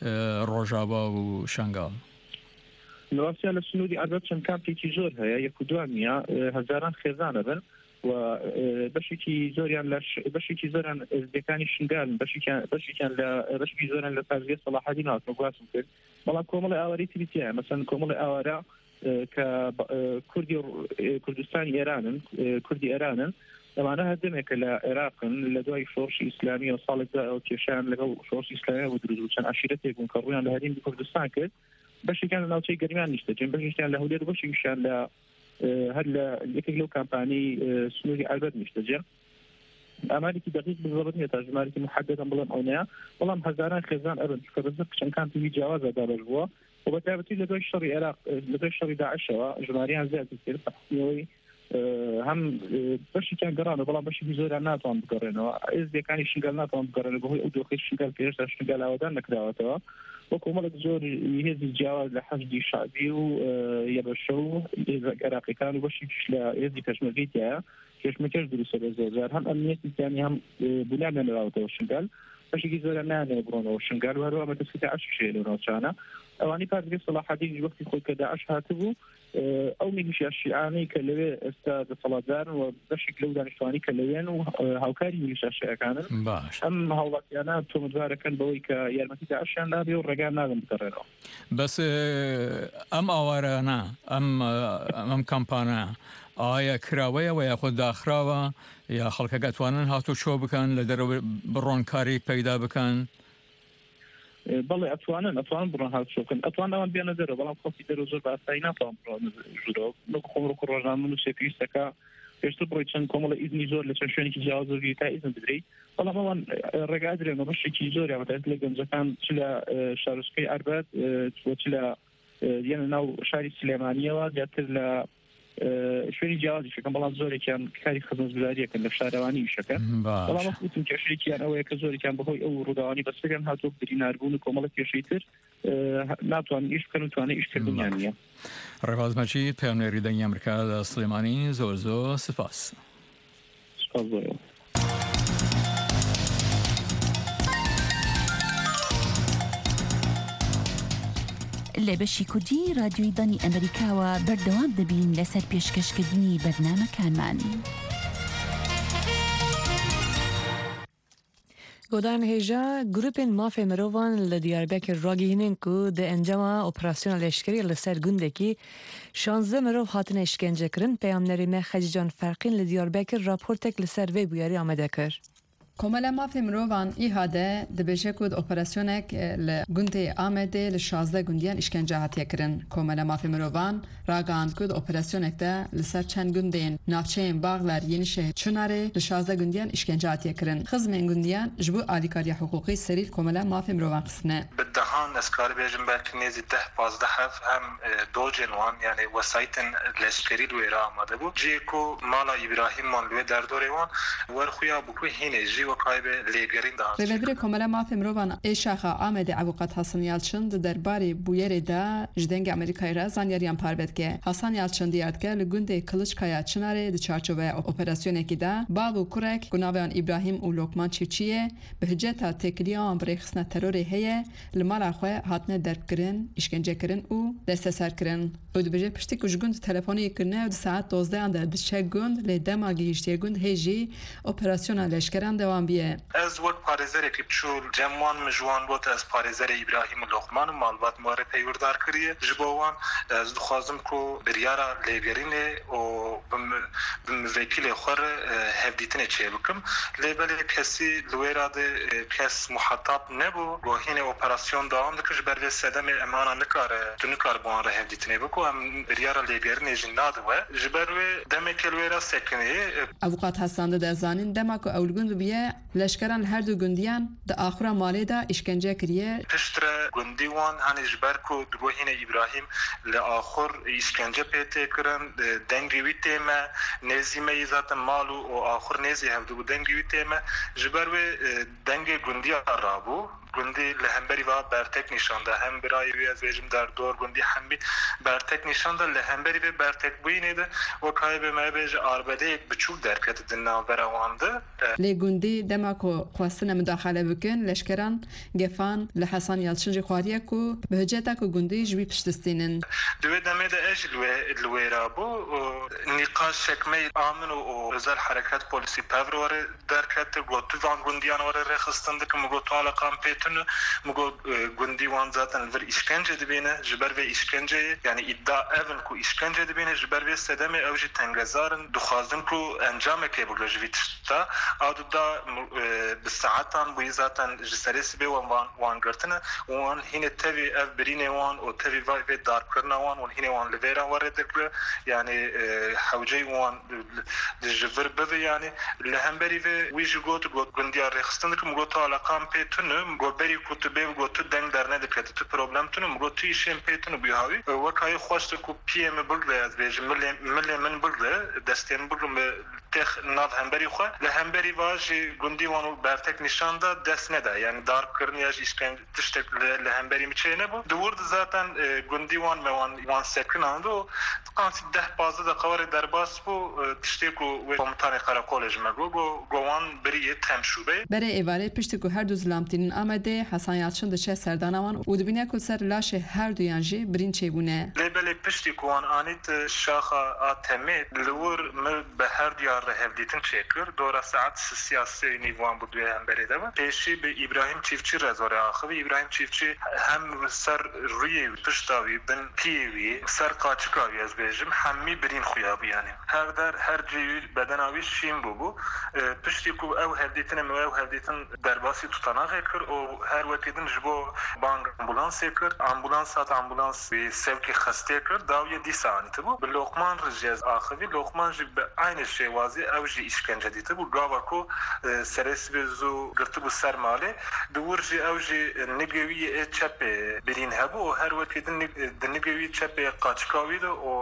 S1: ڕۆژاوا و شەنگاڵ؟
S9: لەواسیا لە سنووری عەرەب چەند کامپێکی زۆر هەیە یەک و دوان نیە هەزاران خێزانە بن و بەشێکی زۆریان لە بەشێکی زۆران ئەزبیەکانی شنگالن بەشێکیان لە بەشێکی زۆران لە پارێزگای سەلاحەدین هاتنە گواسم کرد بەڵام کۆمەڵی ئاواری تریتیایە مەسەن کۆمەڵی ئاوارە کە کوردی کوردستانی ئێرانن کوردی ئێرانن ئەمانە هەردەمێکە لە عێراقن لە دوای شۆڕشی ئیسلامی و ساڵێکدا ئەو کێشیان لەگەڵ شۆڕشی ئیسلامی بۆ دروست بوو چەند عەشیرەتێک بوون کە ڕوویان لە هەرێمی کوردستان کرد بەشێکیان لە ناوچەی گەرمیان نیشتەجێن بەشێکیان لە هەولێر بەشێکیان لە هەر لە یەکێک لەو کامپانی سنووری عەرەب نیشتەجێ ئامارێکی دقیق بزەبت نیە تا ژمارێکی محەددەم بڵێم ئەو نیە بەڵام هەزاران خێزان ئەبن کە بەزە چەند کامپی جیاوازە دابەش بووە و بە تایبەتی لە دوای شەڕی عێراق لە دوای شەڕی داعشەوە ژماریان زیاتر کرد بەحسنەوەی هەم بەشێکیان گەڕانەوە بەڵام بەشێکی زۆریان ناتوان بگەڕێنەوە ئێزبیەکانی شنگال ناتوان بگەڕێنە بەهۆی ئەو دۆخەی شنگال پێشتا شنگال ئاوادان نەکراوەتەوە وە کۆمەڵێک زۆر هێزی جیاواز لە حەشدی شعبی و یەبەشە و عێراقیەکان و بەشێکیش لە هێزی پێشمەرگەیتیایە کێشمەکەش دروستە بە زۆرجار هەم ئەمنیەتیانی هەم بوونیان نەنراوەتەوە شنگال بەشێکی زۆریان نایانەوە بڕۆنەوە شنگال و هەروە بەدەستکردی عەشقێ لە ناوچانە ئەوانی پارێزگای سەلاحەدین وەختی خۆی کە داعش هاتبوو ئەو میلیشیا شیعانەی کە لەوێ ئێستا دەسەڵاتدارن و بەشێک لەو دانیشتوانی کە لەوێن و هاوکاری میلیشیا شیعەکانن ئەم هاوڵاتیانە تۆمەتبارەکەن بەوەی کە یارمەتی داعشیان نابێ و ڕێگان نادەن بگەڕێنەوە.
S1: بەس ئەم ئاوارانە ئەم ئەم کامپانە ئایا کراوەیە و یاخۆ داخراوە یا خەڵکە دەتوانن هاتو چۆ بکەن لە دەرەوە بڕۆن کاری پەیدا بکەن؟
S9: بەڵێ ئەتوانن ئەتوان بڕۆن هات چۆکن ئەتوان ئەوان بێنە دەرەوە بەڵام خۆڵکی دەرەوە زۆر بە ئاسایی ناتوان بڕۆن ژوورەوە نەک خۆڕۆک و ڕۆژنامە و سێپیویستەکە پێشتر بڕۆی چەند کۆمەڵە ئیزنی زۆر لە چەند شوێنێکی جیاواز زۆری تا ئیزن بدرێت بەڵام ئەوان ڕێگا درێنەوە بەشێکی زۆری بەتایبەت لە گەنجەکان چ لە شارۆچکەی عەربەت چ لە یەنە ناو شاری سلێمانیەوە زیاتر لە شوێنی جیاوازی شەکەن بەڵام زۆرێکیان کاری خزمەتگوزاریەکەن لە شارەوانی شەکەن بەڵام وەختم کێشەیەکیان ئەوەیە کە زۆرێکیان بەهۆی ئەو ڕووداوانی بەسەریان هاتووە بریناربوون و کۆمەڵە کێشەی تر ناتوان ئیش بکەن و توانێت ئیشکردنیان نییە.
S1: ڕێباز مەجید پەیامنێری دەنگی ئەمریکا لە سلێمانی زۆر زۆر سپاس.
S9: سپاس زۆر.
S10: لە بەشی کوردی رادیۆی دانی ئەمریکاوە بەردەوام دەبین لەسەر پێشکەشکردنی بەرنامەکانمان.
S2: گۆدان هێژە گروپên mafê mirovan li Diyarbekir ragihînin ku di encama operasyona leşkerî li ser gundekî şanzdeh mirov hatine işkencekirin. Peyamnerê me Xecican Ferqîn li Diyarbekir raportek li ser vê bûyerî amade kir.
S11: کۆمەلە مافێ مرۆڤان ئیهادە دەبێژە کود ئۆپەراسیۆنێک لە گوندێ ئامێدێ لە شازدە گوندیان ئیشکەنجە هاتیەکردن. کۆمەلە مافێ مرۆڤان ڕاگەاند کود ئۆپەراسیۆنێکدا لەسەر چەند گوندێن ناوچەیەن باغلار یەنیشە چونارێ لە شازدە گوندیان ئیشکەنجە هاتیەکردن. خزمێن گوندیان ji bo alîkariya حقوقî serî کۆمەلە مافێ مرۆڤان خستنە.
S3: بدهان ez karî bêjim belkî nêzî deh pazdeh hev em docên wan yani wesaytên leşkerî li wê re amade bû. Ciyê ku mala İbrahîmman li wê derdorê wan werxuya bû ku hînê jî جی وکای به لیبرین ده
S11: ریوبر کاملا مافی مروان ایشاخا آمد عبوقات حسن یالچن درباری بویری دا جدنگ امریکای را زانیاریان پاربد که حسن یالچن دیارد که لگونده کلچکایا چناره د چارچوبه اپراسیون کی دا باو کرک گناوان ابراهیم و لوکمان چیچیه به هجتا تکلیان برخصنا ترور هه لمالا خو هاتنه درب کرن اشکنجه کرن او دست سر کرن او دبجه پشتی کش گوند تلفنی کرنه و ساعت دوازده اندر دچه گوند لدما گیشتی گوند هجی اپراسیون لشکران دوام بیه
S3: از وقت پارێزەرێکی بچوو جەموان مژوان بۆت ئەس پارێزەرە ئیبراهیم لۆقمان و ماڵبات مارە پەیوەردار کردیە ji bo wan ez dixwazim ku biryara lêgerînê û bi mivekîlê xwe re hevdîtinê çê bikim lê belê kesî li wê ra de kes muhetab nebû gohînê operasyon dawam dikir ji ber vê sedemê em ana nikare tu nikare bi wan re hevdîtinê biku em biryara lêgerînê jî nadiwe ji ber wê demekê li wê ra sekiniyê
S11: Avukat Hasan de zanîn dema ku ew li gund bibiye leşkeran her du gundiyan di axira malê da işkence kiriye
S3: piştre gundî wan henî ji ber ku digohînê İbrahim li axir işkence pê tê kirin dengê wî tême nêzî me yî zaten mal û o axir nêzî hevdibû dengê wî tême ji ber wê dengê gundiya rabû gundî li hemberî va bertek nîşanda hem birayê wê ez bêjim derdor gundî hemî bertek nîşanda li hemberî vê bertekbûyînê de wekayê bê me bêje arbedeyek biçûk derket di navbera wan de
S11: lê gundî dema ku xwestine müdaxale bikin leşkeran gefan li Hesan Yalçin jî xwariye ku bi hiceta ku gundî ji wî piştistînin
S3: di wê demê de ez li wê rabû nîqaş çekmeyê amin û özel hereket polîsî pevr were derket gotu van gundiyan were rêxistin dikin gotu alaqan pê مگو گندی وان زاتن ور işkence dibine jiber ve işkenceye yani iddia evin ku işkence dibine jiber ve sedeme evji tengezarın duxazın ku encame kebul jivitsta adu da bi saatan bu zaten jiseresi be wan wan gertine wan hine tevi ev birine wan o tevi ve dar karna wan wan hine wan levera waredekle yani havcey wan jiver be yani lehemberi ve wiji got got gundiya rexstindik mugot alaqam petunu beri kutube gotu deng derne dikkat tu problem tunu gotu işin petunu bu havi vakayı xoştu ku pm bulda yaz bej milli milli min bulda desten bulum tex nav hemberi xo le hemberi vaj gundi wanu bertek nişanda desne de yani dar kırniyaj işken tiştek le hemberi mi çene bu dur zaten gundi wan me wan wan second ando qansi deh bazı da qawre derbas bu tiştek ku komutanı karakolej me go go wan beri temşube
S11: bere evare pişti ku her düz lamtinin amade Hasan Yalçın da çe serdanavan u dibine ku ser laşe her duyan jî birin çêbûne
S3: lebelê piştî ku wan anît şaxa a temê li wir me bi her diyar re hevdîtin çêkir dora saet siyasî nîvan bu duya hemberê de pêşî bi İbrahim Çiftçi rezorê axivî İbrahim Çiftçi hem ser rûyê pişta wî bin piyê wî ser qaçika wî ez bêjim hemî birîn xuya bû yani her der her cî bedena wî şîn bû bû piştî ku ew hevdîtinê me ew hevdîtin derbasî tutanaxê kir û her wekîdin ji bo bank ambulansê kir ambulans hat ambulans sevkê xestê kir dawiye dîsa anîtî bû bi Lokman rijez axivî Lokman jî bi aynı şêwazî ew jî işkence dîtî bû gava ku serês bê zû girtibû ser malê di wir jî ew jî nigêwiyê ê çepê birîn hebû û her wekîdin di nigêwî çepê qaçika wî de û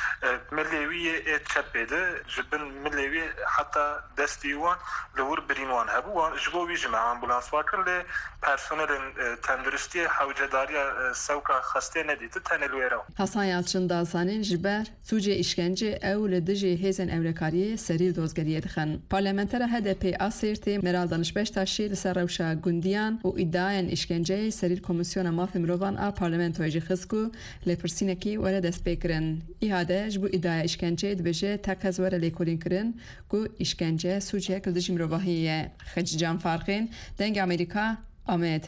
S3: milê wî ê çepê de ji bin milê wî heta destî wan li wir birîn wan hebû wan ji bo wî jî me ambulans wa kir lê personelin tenduristiye havcedariya sevka xastê nedîti tenê li wê re
S11: Hasan Yalçın da zanîn ji ber sûcê işkence ew li dijî hêzên ewrekariyê serî dozgeriyê dixin Parlamentera H D P a Sêrtê Meral Danişbeştaşî li ser rewşa gundiyan û îddiayên işkenceyê serî Komisyona Mafê Mirovan a Parlamentoyê jî xist ku lêpirsînekî were dest pê kirin îhade ji bo îddaya işkenceyê dibêje tekez were lêkolîn kirin ku işkence sûcek li dijî mirovahiyê ye Xeci Can Farxên deng Amerîka Ahmet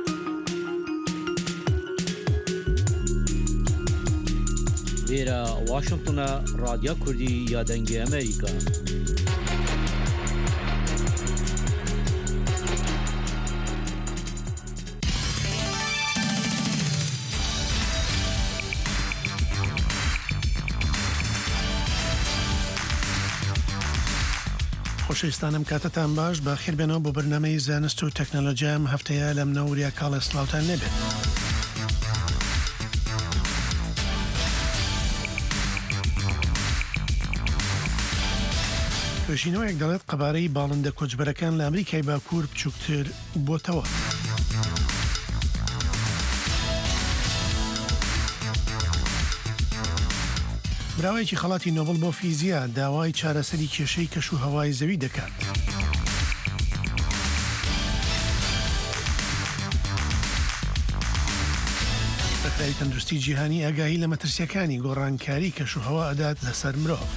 S12: Vera Washington'a Radyo Kurdi ya Dengê Amerîka.
S13: خۆشەویستانم کاتتان باش بە خێربێنەوە بۆ بەرنامەی زانست و تەکنۆلۆژیام هەفتەیە لەم نەوریا کاڵە سلااوتان نەبێت. توێژینەوەیەک دەڵێت قەبارەی باڵندە کۆچبەرەکان لە ئەمریکای باکوور بچووکتر بۆتەوە. براوەیەکی خەڵاتی نۆبل بۆ فیزیا داوای چارەسەری کێشەی کەش و هەوای زەوی دەکات. ڕێکخراوی تەندروستی جیهانی ئاگاهی لە مەترسیەکانی گۆڕانکاری کەش و هەوا ئەدات لەسەر مرۆڤ.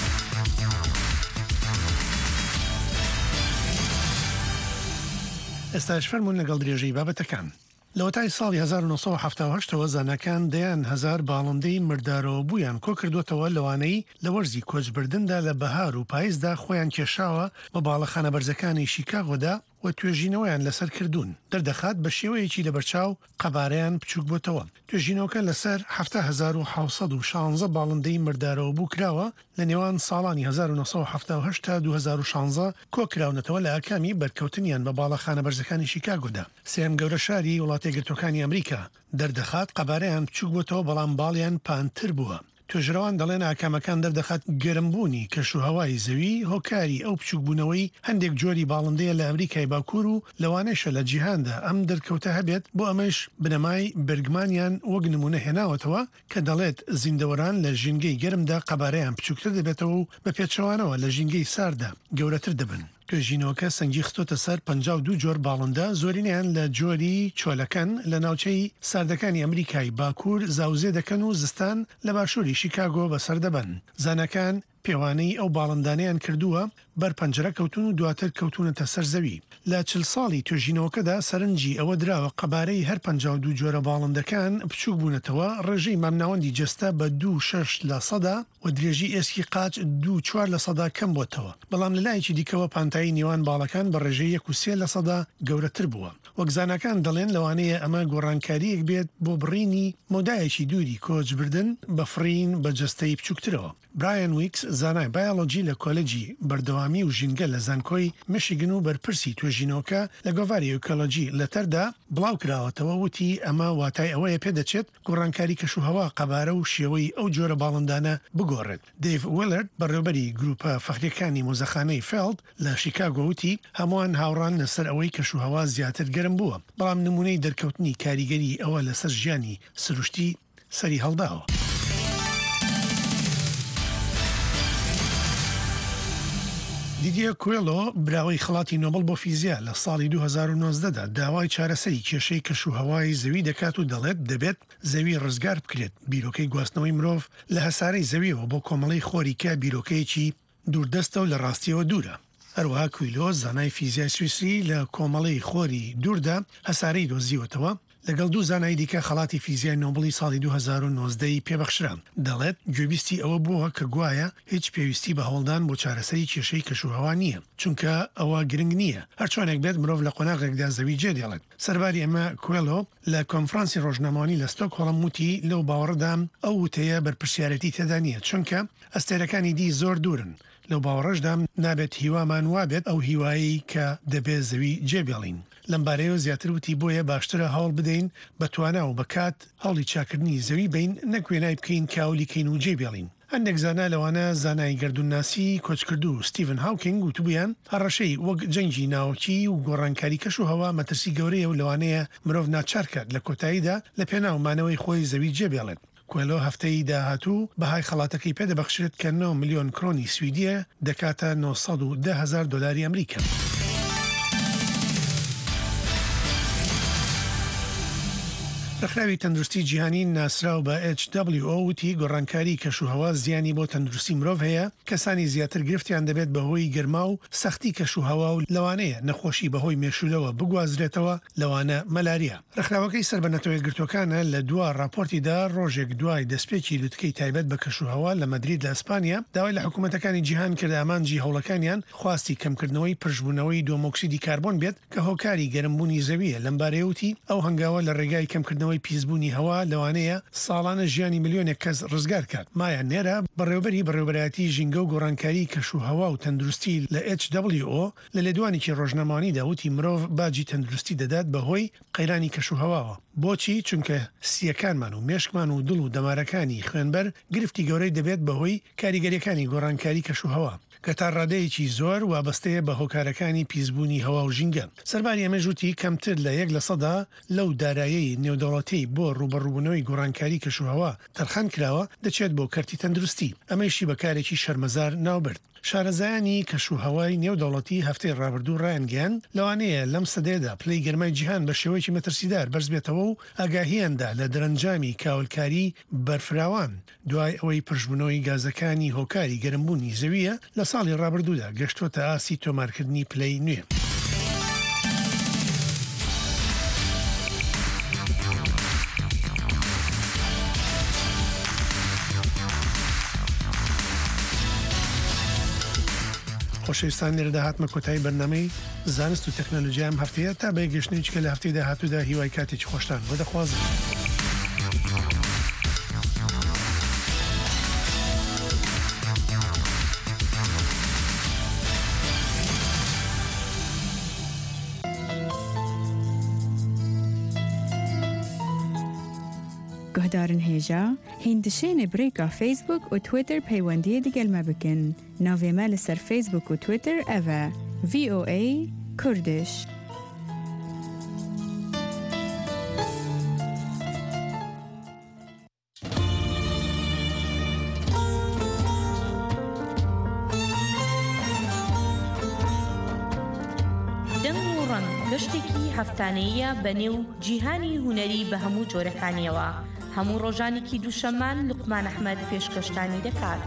S13: ئێستاش فەرمونون لەگەڵ درێژەی بابەتەکان. لە وەتای ساڵی هەزار و نۆسەد و هەفتاد و هەشت ەوە زانەکان دەیان هەزار باڵندەی مردارەوە بوویان کۆ کردوێتەوە لەوانەی لە وەرزی کۆچبردندا لە بەهار و پاییزدا خۆیان کێشاوە بە باڵەخانە بەرزەکانی شیکاغۆدا و توێژینەوەیان لەسەر کردوون دەردەخات بە شێوەیەکی لە بەرچاو قەبارەیان بچووک بۆتەوە. توێژینەوەکە لەسەر هەفتە هەزار و حەوسەد و شانزە باڵندەی مردارەوە بوو کراوە لە نێوان ساڵانی هەزار و نۆسەد و هەفتاد و هەشت تا دوو هەزار و شانزە کۆکراونەتەوە لە ئاکامی بەرکەوتنیان بە باڵەخانە بەرزەکانی شیکاگۆدا. سێم گەورە شاری وڵاتە یەکگرتووەکانی ئەمریکا دەردەخات قەبارەیان بچووک بۆتەوە بەڵام باڵیان پانتر بووە. توێژراوان دەڵێن ئاکامەکان دەردەخات گەرمبوونی کەش و هەوای زەوی هۆکاری ئەو بچووکبوونەوەی هەندێک جۆری باڵندەیە لە ئەمریکای باکوور و لەوانەیەشە لە جیهاندا ئەم دەرکەوتە هەبێت بۆ ئەمەش بنەمای بەرگمانیان وەک نمونە هێناوەتەوە کە دەڵێت زیندەوەران لە ژینگەی گەرمدا قەبارەیان بچووکتر دەبێتەوە و بە پێچەوانەوە لە ژینگەی ساردا گەورەتر دەبن. توێژینەوەکە سەنگی خستۆتە سەر پەنجاو و دوو جۆر باڵندە زۆرینیان لە جۆری چۆلەکەن لە ناوچەی ساردەکانی ئەمریکای باکوور زاوزێ دەکەن و زستان لە باشووری شیکاگۆ بەسەر دەبن. زانەکان پێوانەی ئەو باڵندانیان کردووە بەر پەنجرە کەوتون و دواتر کەوتونەتە سەر زەوی. لە چل ساڵی توێژینەوەکەدا سەرنجی ئەوە دراوە قەبارەی هەر پەنجاو و دوو جۆرە باڵندەکان بچووک بوونەتەوە ڕێژەی مامناوەندی جەستە بە دوو شەش لە سەدا و درێژی ئێسکی قاچ دوو چوار لە سەدا کەم بۆتەوە. بەڵام لەلایەکی دیکەوە پانتایی نێوان باڵەکان بە ڕێژەی یەک و سێ لە سەدا گەورەتر بووە. وەک زانەکان دەڵێن لەوانەیە ئەمە گۆڕانکاریەک بێت بۆ بڕینی مۆدایەکی دووری کۆچبردن بە فرین بە جەستەی بچووکترەوە. برایان ویکس زانای بایۆلۆجی لە کۆلێجی بەردەوامی و ژینگە لە زانکۆی میشیگن و بەرپرسی توێژینەوەکە لە گۆڤاری ئۆکۆلۆجی لە تەردا بڵاو کراوەتەوە وتی ئەمە واتای ئەوەیە پێدەچێت گۆڕانکاری کەشوهەوا قەبارە و شێوەی ئەو جۆرە باڵندانە بگۆڕێت. دەیڤ ویلرد بەڕێوەبەری گروپە فەخریەکانی مۆزەخانەی فێڵد لە شیکاگۆ وتی هەمووان هاوڕان لەسەر ئەوەی کەشوهەوا زیاتر گەرم بووە بەڵام نمونەی دەرکەوتنی کاریگەری ئەوە لەسەر ژیانی سروشتی سەری هەڵداوە. دیدیە کوێڵۆ براوەی خڵاتی نۆبل بۆ فیزیا لە ساڵی دوو هەزار و نۆزدەدا داوای چارەسەری کێشەی کەشوهەوای زەوی دەکات و دەڵێت دەبێت زەوی ڕزگار بکرێت بیرۆکەی گواستنەوەی مرۆڤ لە هەسارەی زەویەوە بۆ کۆمەڵەی خۆریکە بیرۆکەیەکی دووردەستە و لە ڕاستیەوە دوورە. هەروەها کویلۆ زانای فیزیای سویسری لە کۆمەڵەی خۆری دووردا هەسارەی دۆزیوەتەوە لەگەڵ دوو زانای دیکە خەڵاتی فیزیای نۆبڵی ساڵی دوو هەزار و نۆزدە پێبەخشران. دەڵێت گوێبیستی ئەوە بووە کە گوایە هیچ پێویستی بە هەوڵدان بۆ چارەسەری کێشەی کەشوهەوا نییە چونکە ئەوە گرنگ نییە هەرچۆنێک بێت مرۆڤ لە قۆناغێکدا زەوی جێدێڵێت. سەرباری ئەمە کوێلۆ لە کۆنفرانسی ڕۆژنامەوانی لە ستۆکهۆڵم وتی لەو باوەڕدام ئەو وتەیە بەرپرسیارەتی تێدا نییە چونکە ئەستێرەکانی دی زۆر دوورن. لەو باوەڕەشدام نابێت هیوامان وابێت ئەو هیوایی کە دەبێت زەوی جێبێڵین. لەمبارەیەوە زیاتر وتی بۆیە باشترە هەوڵ بدەین بەتوانە و بەکات هەوڵی چاکردنی زەوی بین نەکوێنای بکەین کاولیکەین و جێبێڵین. هەندێک زانا لەوانە زانای گەردونناسی کۆچکردو و ستیڤن هاوکینگ وتبوویان هەڕەشەی وەک جەنگی ناوکی و گۆڕانکاری کەشوهەوا مەترسی گەورەیە و لەوانەیە مرۆڤ ناچارکات لە کۆتاییدا لە پێناومانەوەی خۆی زەوی جێبێڵێت. کوێلۆ هەفتەی داهاتوو بەهای خەڵاتەکەی پێدەبەخشێت کە نۆ ملیۆن کرۆنی سویدیە دەکاتە نۆ سەد و دە هەزار دۆلاری ئەمریکا. ڕێکخراوی تەندروستی جیهانی ناسراو بە ئەچ دبلیو ئۆ وتی گۆڕانکاری کەشوهەوا زیانی بۆ تەندروستی مرۆڤ هەیە کەسانی زیاتر گرفتیان دەبێت بەهۆی گەرما و سەختی کەشوهەوا و لەوانەیە نەخۆشی بەهۆی مێشولەوە بگوازرێتەوە لەوانە مەلاریا. ڕێکخراوەکەی سەربەنەتەوە یەکگرتوەکانە لە دوا راپۆرتیدا ڕۆژێک دوای دەستپێکی لوتکەی تایبەت بە کەشوهەوا لە مەدرید لە ئەسپانیا داوای لە حکوومەتەکانی جیهان کرد ئامانجی هەوڵەکانیان خواستی کەمکردنەوەی پشبوونەوەی دۆمۆکسیدی کاربۆن بێت کە هۆکاری گەرمبوونی زەویە لەم بارەیەوتی ئەو هەنگاوە لە ڕێگای کەمکردنەوەی پیسبوونی هەوا لەوانەیە ساڵانە ژیانی ملیۆنێک کەس ڕزگار کات. مایە نێرە بەڕێوەبەری بەڕێوەبەرایەتی ژینگە و گۆڕانکاری کەشوهەوا و تەندروستی لە ئەچ دبلیو ئۆ لە لێدوانێکی ڕۆژنامەوانی داوتی مرۆڤ باجی تەندروستی دەدات بەهۆی قەیرانی کەشوهەواوە. بۆچی؟ چونکە سیەکانمان و مێشکمان و دڵ و دەمارەکانی خوێنبەر گرفتی گەورەی دەبێت بەهۆی کاریگەریەکانی گۆڕانکاری کەشوهەوا. کە تا ڕادەیەکی زۆر وابەستەیە بە هۆکارەکانی پیسبوونی هەوا و ژینگە. سەرباری ئەمەژوتی کەمتر لە یەک لە سەدا لەو دارایی نێودەوڵەتی بۆ ڕوبەڕووبوونەوەی گۆڕانکاری کەشوهەوا تەرخان کراوە دەچێت بۆ کەرتی تەندروستی. ئەمەیشی بەکارێکی شەرمەزار ناوبرد. شارەزایانی کەشوهەوای نێودەوڵەتی هەفتەی ڕابردوو ڕایانگەیان لەوانەیە لەم سەدەیەدا پلەی گەرمای جیهان بە شێوەیەکی مەترسیدار بەرز بێتەوە و ئاگاهیاندا لە دەرەنجامی کاولکاری بەرفراوان دوای ئەوەی پشبوونەوەی گازەکانی هۆکاری گەرمبوونی زەویە لە ساڵی ڕابردوودا گەشتوتە ئاسی تۆمارکردنی پلەی نوێ. خۆشەویستان لێرەدا هاتمە کۆتایی بەرنامەی زانست و تەکنۆلۆژیا ئەم هەفتەیە تا بە گەشتنێککە لە هەفتەی داهاتوودا هیوای کاتێکی خۆشتان بۆ دەخوازم.
S4: گهدارن هێژا هیندشێنێ برێکا فیسبوک و تویتر پەیوەندیە دیگەلمە بکەن. ناوێمە لەسەر فیسبوک و تویتر ئەڤە ڤی ئۆ ئەی کوردش.
S14: گەشتێکی هەفتانەیە بەنێو جیهانی هونەری بە هەموو جۆرەکانیەوە. هەموو ڕۆژانێکی دووشەممان لوقمان ئەحمەد پێشکەشتانی دەکات.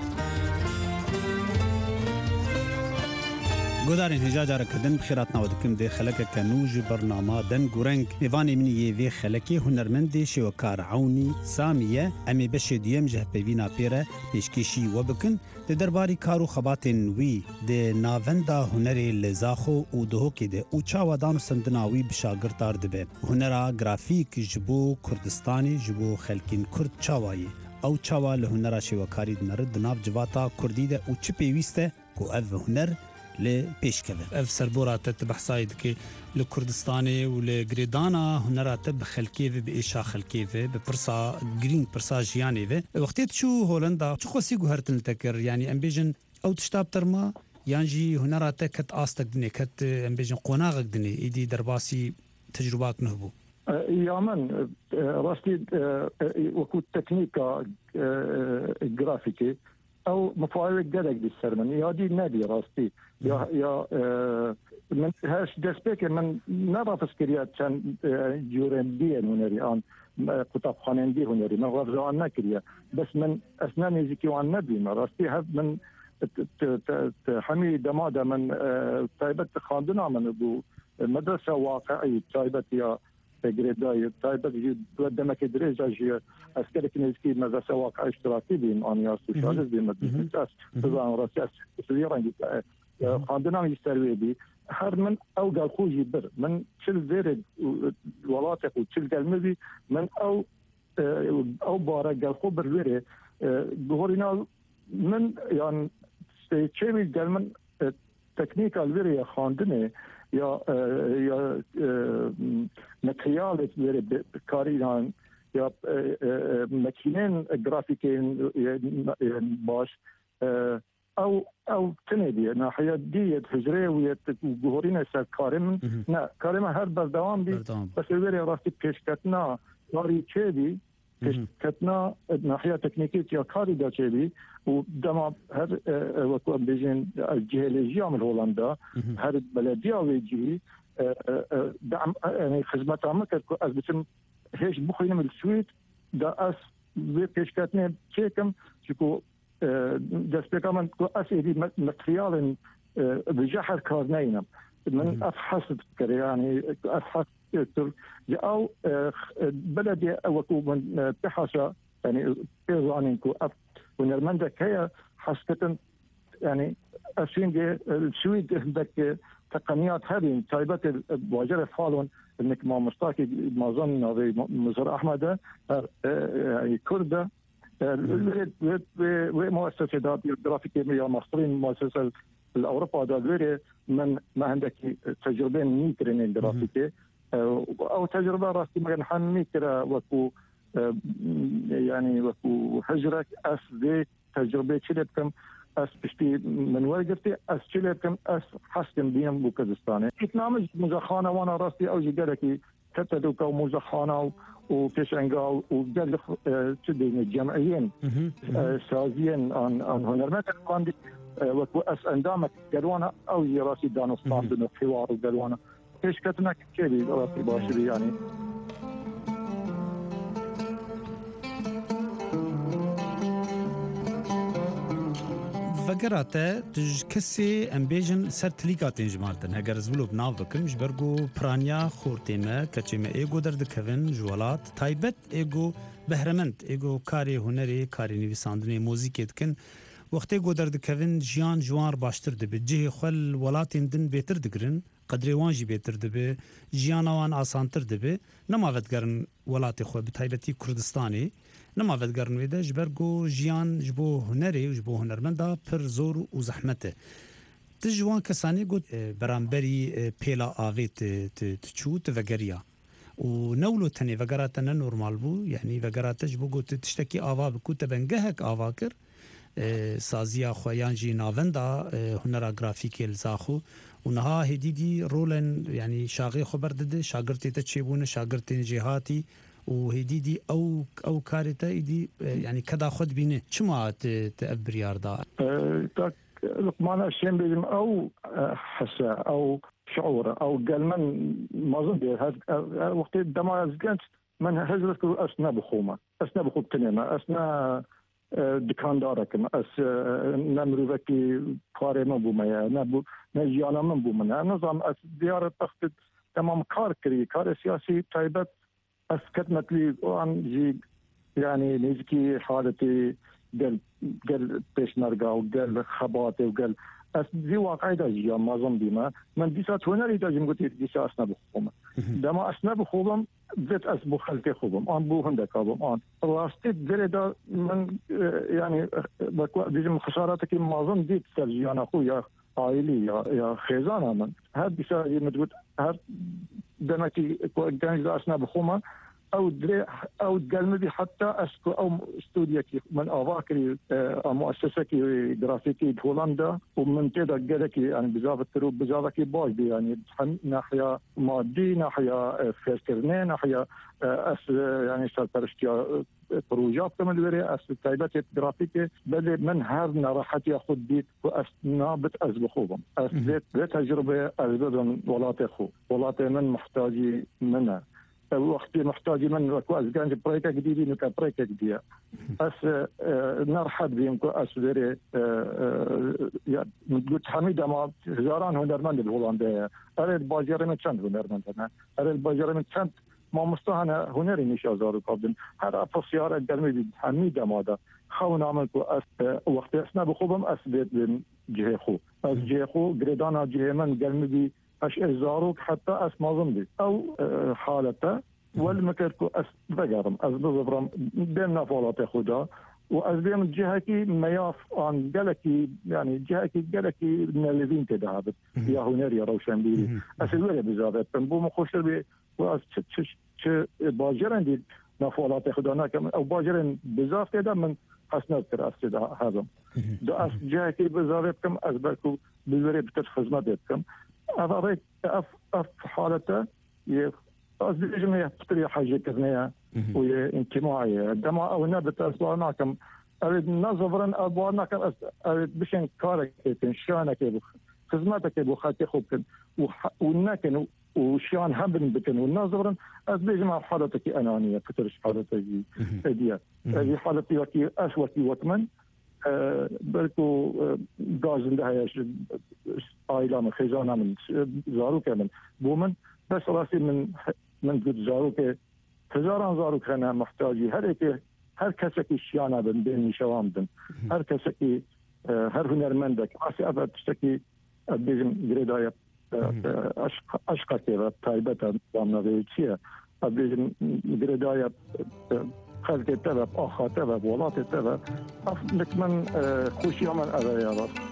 S15: گۆدارên hêja carekirtin bi xêratnawe dikim dê xelekeke nû ji bernama deng û reng mêvanê min yê vê xelekê hunermendê şêwekar Ewnî Samî ye em ê beşê duyem ji hevpêvîna pê re pêşkêşî we bikin di derbarî kar û xebatên wî dê navenda hunerê li zaxo û dihokê de û çawa dan û sendina wî bi şagirtar dibe. Hunera grafîk ji bo Kurdistanê ji bo xelkên Kurd çawa ye. Ew çawa li hunera şêwekarî dinirid di nav civata Kurdî de û çi pêwîst e ku ev huner li pêşkeve. Ev serbora te tu behsayê dikê li Kurdistanê û li girêdana hunera te bi xelkê ve bi êşa xelkê ve bi pirsa girîng pirsa jiyanê ve. Wextê tu çû Holanda çi xwesî guhertin li te kir yanî em bêjin ew tişta terma yan jî hunera te ket astek dinê ket em bêjin qonaxek dinê êdî derbasî tecrübak nebû.
S16: Ya min rastî wekû teknîka grafîkê ew mifawek gelek dî ser min ya dî nedî rastî ya ya min her destpêkê min nerafiskiriya çend cûrên diyên hunerî an qutabxanên dî hunerî min xwebza nekiriye bes min ez ne nêzîkî wan nebîme rastî hev min hemî dema de min taybet xandina min bû medrese waqeî taybet ya grêdayê taybet jî demekê dirêja jî eskerekî nêzîkî medrese waqeî iştirakî bîn an ya sosyalîst bîn ez bizan rastî ez rengî xandina jî ser wê bî her min ew gelxû jî bir min çil zêrê welatek û çil gelmê bî min ew ew bare gelxû bir wêrê bihorîna min yan çêwî gel min teknîka li wêrê xandinê ya ya materyalê wêrê karînan ya makînên grafîkên baş ew ew tinê diye nahiye diyet hicrê wiyet guhorîne ser karê min ne karê me her berdewam bî bes wêrê rastî pêşketina karî çê bî pêşketina nahiye teknîkî ya karî da çê bî û dema her wekû em bêjin cihêlêjiya min Holanda her belediya wê cihî xizmeta min kir ku ez biçim hêj bixwînim li Swîd da ez vê pêşketinê çêkim çîku destpêka min ku ez êdî materyalên bi jeher kar neyînim min ev hes dikir yanî ez hes kir ji ew belediye wekû min pê heşa yanî pê zanîn ku ev hunermendek heye hesketin yanî ez şimdi Swîd hindekî teqeniyat hebîn taybet bajarê falon nek mamostakî mazan navê Mizar Ahmede Kurd e wê muessese da grafîkê ya masterên muessese li Ewropa da wêrê min me hindekî tecrübeyên nî kirinin grafîkê ew tecrübe rastî me hemî kire wekû yanî wekû hicrek ez vê tecrübê çi lê bikim اس پشتی منوال گرتی اس چلی کم اس حسکم بیم بو کردستانه اتنامج مزخانه وانا راستی او جگره کی تتدو که مزخانه و پیشنگا و جل چدین جمعیین سازیین آن آن هنرمند کاندی وقت اس اندامك قالوانا او راسي دانستان بنو حوار وقالوانا ايش كتنا كيبي راسي باشري يعني
S15: وگراته تج کسی امبیجن سرتلیکات انجمارتن هگر زولو بناو بکن جبرگو پرانیا خورتیمه کچیمه ایگو درد کون جوالات تایبت ایگو بهرمند ایگو کاری هنری کاری نویساندنی موزیکیت کن وقتی گو درد کون جیان جوار باشتر دبی جه خل ولاتین دن بهتر دگرن قدری وانجی بهتر دبی جیان وان آسانتر دبی نماوت گرن ولات خو بتایبتی کردستانی نماوت گرن ویده جبرگو جیان جبو هنری و جبو هنرمندا پر زور و زحمته تجوان کسانی گو برانبری پیلا آویت تچوت وگریا و نولو تنی وگراتنا نورمال بو یعنی وگراتش بو گو تشتکی آوا بکو تبنگهک آوا کر سازیا خویان جی ناوندا هنرا گرافیکی الزاخو و نها هدیدی رولن یعنی شاغی خبر دده شاگرتی تا چیبونه شاگرتین جهاتی و هدیدی او او کارتا ایدی یعنی کدا خود بینه چما تأبریار دا
S16: تاك لقمان الشيم بيجم او حسا او شعور او قال من ما ظن هذا وقت دما زكنت من هزرت اسنا بخومه اسنا بخوب تنما اسنا دکاندارکم اس نمروکی کار من بومه نبو نجیانا من بومه نظام اس دیار تخت تمام کار کری کار سیاسی تایبت اس کتمت لی آن جی یعنی نزکی حالتی گل گل پیشنرگا و گل خبات و گل اس دی واقعی دا جیا مازم بیمه من دیسا تونری دا جیم گوتی دیسا اسنا بخومه دما اسنا بخوبم ذات اس بو خلقي خوبم آن بو هنده كابم آن راستي دل دا من يعني بيجم خساراتك معظم ديت سرجيان اخو يا عائلي يا يا خيزانا من هاد بيسا مدقوت هاد دمكي كان اسنا بخومه او دري او قلمدي حتى اسكو او استوديوكي من اواكري مؤسسكي جرافيكي هولندا ومن تدا قالكي يعني بزاف التروب بزافكي باج يعني ناحيه مادي ناحيه فكرنه ناحيه اس يعني سالترشتيا بروجات كمان الوري اس تايبات جرافيكي بل من هذا راحت ياخذ بيت واسنابت ازبخوهم اس ذات تجربه ازبدن ولات اخو ولات من محتاجي منها وقت محتاج من وكواز كان بريكا جديدة نكا بريكا جديدة أس نرحب بهم كواس دري قلت حميدة ما هزاران هنرمند الهولندية أريد باجر من چند هنرمند أنا أريد باجر من چند ما مستهنا هنري مش أزارو قابل هذا فصيارة قلمي حميدة ماذا خو نعمل كواس وقت أسنا بخوبم أس بيت بين جهة خو أس جهة خو قردانا جهة من قلمي اش ازاروك حتى اس مازم بي او حالته والمكركو اس بقرم از بزبرم بين فولات خدا واز بين جهكي مياف عن جلكي يعني جهكي جلكي من الذين تذهبت يا هنري روشن بي اس الوري بزافت بو مخوش بي واز تش تش باجرن دي نفولات خدا نكم او باجرن بزاف كده من حسنات تراس هذا ده اس جهكي بزافت كم از بركو بالوري بتخدمتكم هذا ريت أف أف حالته يقصدي جميع تطري حاجة كذنية وانتماعية دما أو نبت أسوأنا كم أريد نظرا أبوانا كم أريد بشين كارك شانك يبو خدمتك يبو خاتي خوبكن ونكن وشان هبن بكن والنظرا أسبي جميع حالتك أنانية كترش حالتك دي هذه حالتي وكي أسوكي وكمن أه بركو أه غاز عندها عائلة من خزانة من زاروك من بومن بس راسي من من قد زاروك خزاران زاروك خنا محتاجي هر اك هر كسكي شيانا بن بين شوام بن هر كسكي أه هر هنرمندك راسي ابد تشتكي بيجم جريدايا اشق اشقا كيف تايبتا ضمن غيتشيا بيجم جريدايا خلق التبب أخا تبب ولات التبب أفلك من خوشي من أبا يا رب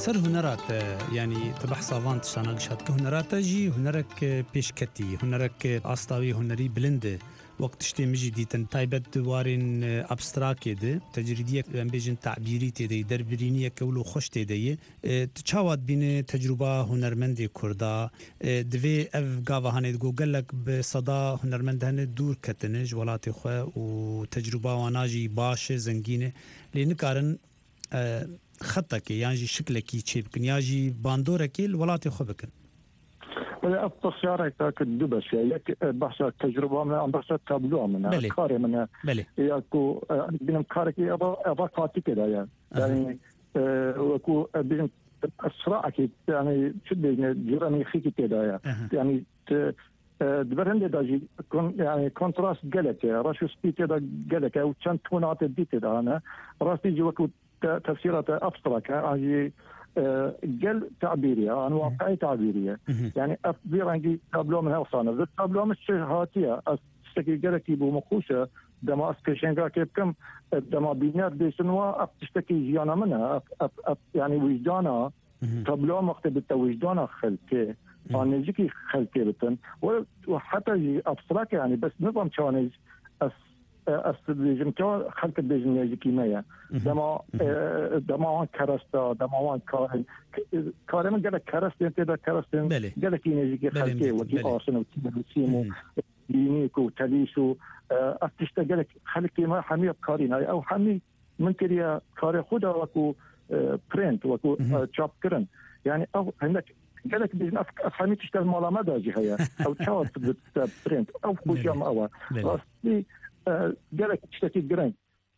S15: لسر هنرات يعني تبحث افانت شانل شات هنرات جي هنرك بيشكتي هنرك اصطاوي هنري بلند وقت شتي مجي ديتن تايبت وارين ابستراكي ده تجريديه ام بيجن تعبيري تدي دربرينيه كولو خوش تدي تشاوات بين تجربه هنرمندي كردا دفي اف غافا هاني جوجل لك بصدا هنرمند هن دور كتنج ولاتي خو وتجربه واناجي باش زنگينه لنكارن خطك يعني شكلك يشيبكن ياجي باندورك الولاتي خو بكن
S16: ولا أفضل سيارة كدبش يعني بحث تجربة من عم بحث تابلو منها كاري منها ياكو بينم كارك أبا أبا كاتي كده يعني يعني وكو بين الصراع كده يعني شد جيراني خيك كده يعني دبرهن داجي كون يعني كونتراست جلك راشو سبيت كده جلك أو كان تونات ديت ده أنا راسي جوكو تفسيرات أبستراك يعني جل تعبيرية أنا واقعي تعبيرية يعني أفضل عندي تابلو من هالصانة ذا تابلو مش هاتية أستكي جلك يبو مخوشة دما أسكيشنجا كيف كم دما بينات بيسنوا أفتشتكي جيانا منها أف أف يعني وجدانا تابلو مكتب التوجدانا خلكي أنا نجيكي خلكي بتن وحتى أبستراك يعني بس نظام شانج أس استدلجم كوا خلق الدجن يجيكي مايا دما دما وان كرستا دما وان كارن كارن من قالك كرستين تدا كرستين قالك يجيكي خلقي وكي آسن وتيمو دينيكو تليسو أفتشتا قالك خلقي ما حمي كارين أو حمي من كريا كاري خدا وكو برينت وكو تشاب كرن يعني أو هناك قالك بيجن أفهمي تشتغل مالا مدى جهية أو تشاب برينت أو كوجام أوا راسي قالك تشتكي جرين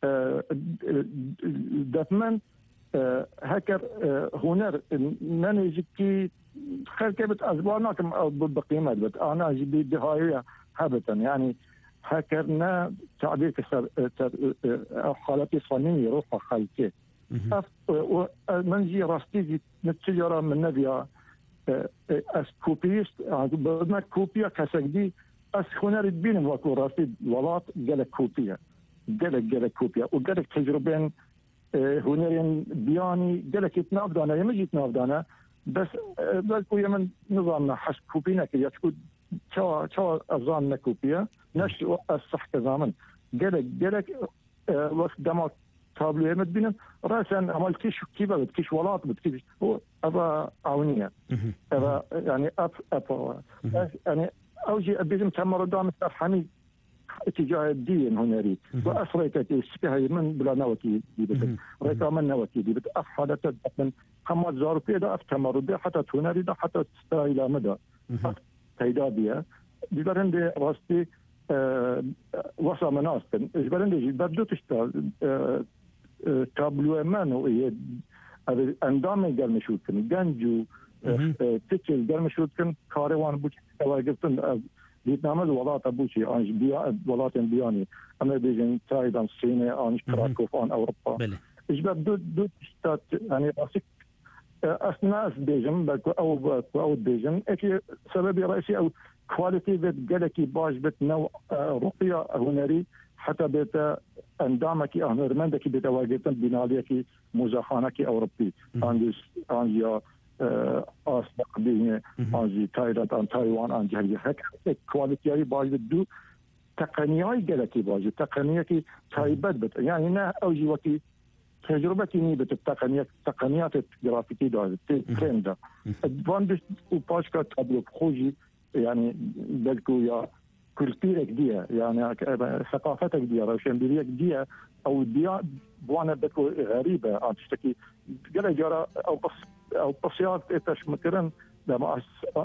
S16: دفمن هكر هنر نانيجي خير كبت أزباناكم أو بقيمة بت أنا جدي دهاية هبتا يعني هكرنا تعبير كسر حالتي صنيني روح خالتي منجي راستي نتجارة من نبيا أس كوبيست بدنا كوبيا كسجدي أس هنر بينهم وكو راسي ولات جالك كوبيا جالك جالك كوبيا وجالك تجربين هنرين بياني جالك يتنافدانا يمجي يتنافدانا بس بلكو يمن نظامنا حس كوبينا كي يتكو شو شو أظن كوبيا نش الصح كزامن جالك جالك وقت دماغ تابلو يمد بينهم راسا عمل كيش كيبا بتكيش ولات بتكيش هو أبا عونية أبا يعني أب أب يعني أوجي أبيزم تمر دام تفهمي اتجاه الدين هنري وأسريت السكهي من بلا نوتي دي ريكا من نوتي دي بتأفحدت من خمس زار كده أفتمر دي حتى هنري ده حتى إلى مدى تيدابية بيبرند راستي وصل مناسب بيبرند جي بدو تشتغل تابلو أمانو إيه أندام قال مشوت كن جنجو تكل قال مشوت كن كاروان بوش تواجدتن فيتنام الولايات بوشي أنش بيا ولايات بياني أما بيجن تايدان الصينية أنش كراكوف أن أوروبا إيش بدو دو تشتات يعني راسك أثناء بيجن بكو أو أو بيجن أكيد سبب رئيسي أو كواليتي بيت جالكي باش بيت نوع رقية هنري حتى بيت اندامك اهنرمندك بتواجدن بناليك مزاحانك اوروبي عندي عندي اصدق بين عندي تايلاند ان تايوان عندي هيك كواليتي باج دو تقنياي جالكي باج تقنياكي تايبت بت يعني انا اوجي وقتي تجربتي ني بالتقنيات تقنيات الجرافيكي ده ترند ادفانتج وباشكا تابلو خوجي يعني بلكو يا كولتيرك دي يعني ثقافتك دي روشنبيريك دي او دي بوانا بكو غريبه عم تشتكي قال جرى او بص او بصيات ايش مكرن لما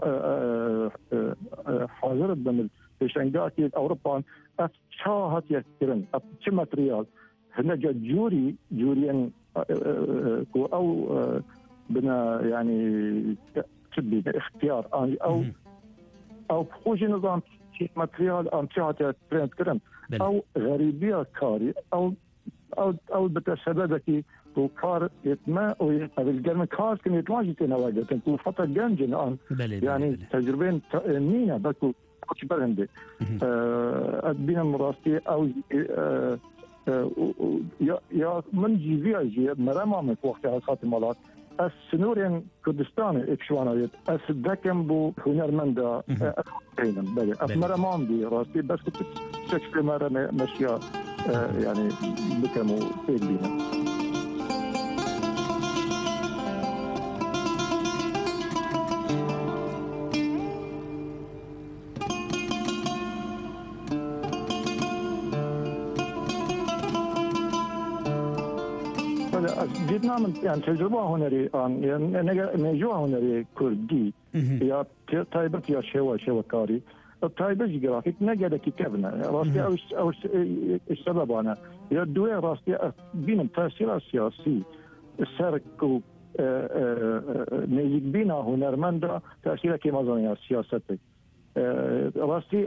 S16: حاضر من الشنغاكي اوروبا اتشاهت يكرن اتش ماتريال هنا جوري جوريان او بنا يعني تبي اختيار او او بخوجي نظام شيء ماتريال أم شيء ترند كرم أو غريبية كاري أو أو أو بتسببك وكار يتما ويقابل كار كن يتواجه تناوجه كنت فترة جنجن أن يعني تجربين نينا بكو كش برندي أدينا مراسي أو يا يا من جيفيا جي مرامة من وقت هالخات مالات السنورين كردستان اكشوانا اس دكم بو هنرمندا بينم بلي افمر ماندي راسي بس كنت تكفي مره مشيا يعني بكمو بيننا جدنا من يعني تجربة هنري يعني نجوا هنري كردي يا تايبت يا شوا شوا كاري التايبت جرافيك نجدا كتابنا راسي أو أو السبب أنا يا دوي راسي بين تأثير سياسي السرق نيجي بينا هنرمندا تأثير كما زمان سياستك راسي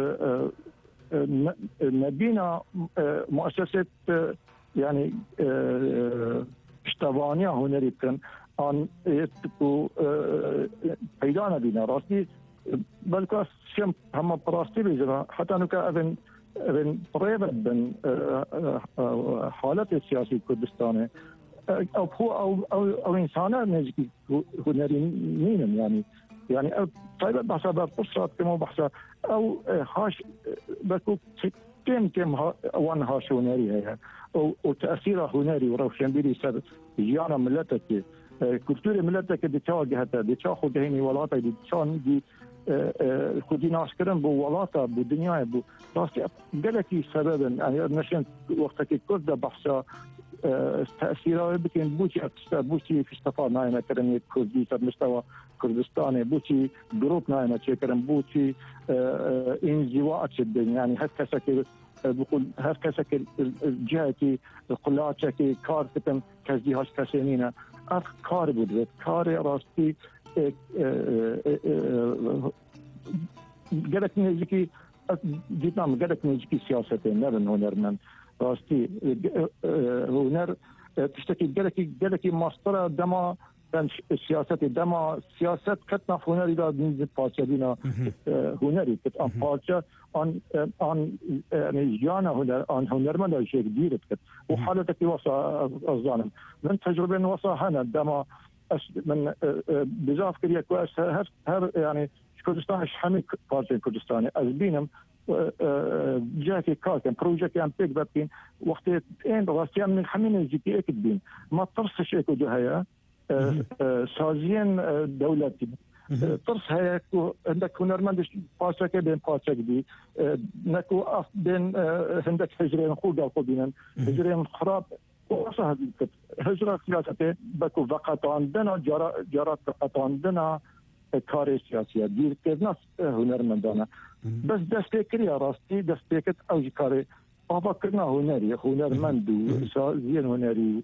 S16: نبينا مؤسسة يعني اشتبانية هنري كان عن يتكو بيدانا بينا راسي بلكاس شم هم براستي بيجرا حتى نكا ابن ابن قريبا بن حالات السياسي كردستاني او هو او او, أو انسانا نجي هنري مين يعني يعني طيب بحسب بصرات كما بحسب او هاش بكو كم كم وان هاش هنري هي وتأثيره هنري وروشنبيري سر جيانا ملتك كولتوري ملتك دي تواجهتا دي تاخد هيني ولاتا دي تشان دي خدي ناس كرم بو ولاتا بو دنيا بو راسي قالكي سببا يعني نشان وقتك كرد بحثا تأثيره بكين بوشي اكستر بوشي في استفاد نايمة كرمية كردي سر مستوى كردستاني بوشي جروب نايمة كرم بوشي انزواء تشدين يعني هكذا بقول هر كسك الجهتي القلاتك كار كتم كزدي هاش كسينينا اف كار بود كار راستي قالك نجيكي جيتنا قالك نجيكي سياستين نرن هنرمن راستي هنر تشتكي قالك قالك ماستر دما السياسة دما سياسة كتنا في هنري دا نزل بارشة دينا هنري كت عن بارشة عن عن يعني جانا هنر عن هنرمن دا شيء كبير كت وحالتك وصا الظالم من تجربة وصا هنا دما من بزاف كريا كويس هر هر يعني كردستان إيش حمي بارشة كردستاني أزبينم جاكي كاكن بروجكت يعني بيك بابين وقت إن راسيا من حمين الجي أكيد بين ما ترسش إيكو دهيا سازين دولتي طرس هيك عندك هنرمندش باشك بين باشك دي نكو أف بين عندك هجرين خودا خوبين هجرين خراب وصه هجرة سياسة بكو فقط عندنا جرا جرات فقط عندنا كاري سياسية دير كذا هنرمندانا بس دستكري راستي دستكت أو كاري أفكرنا هنري هنرمند سازين هنري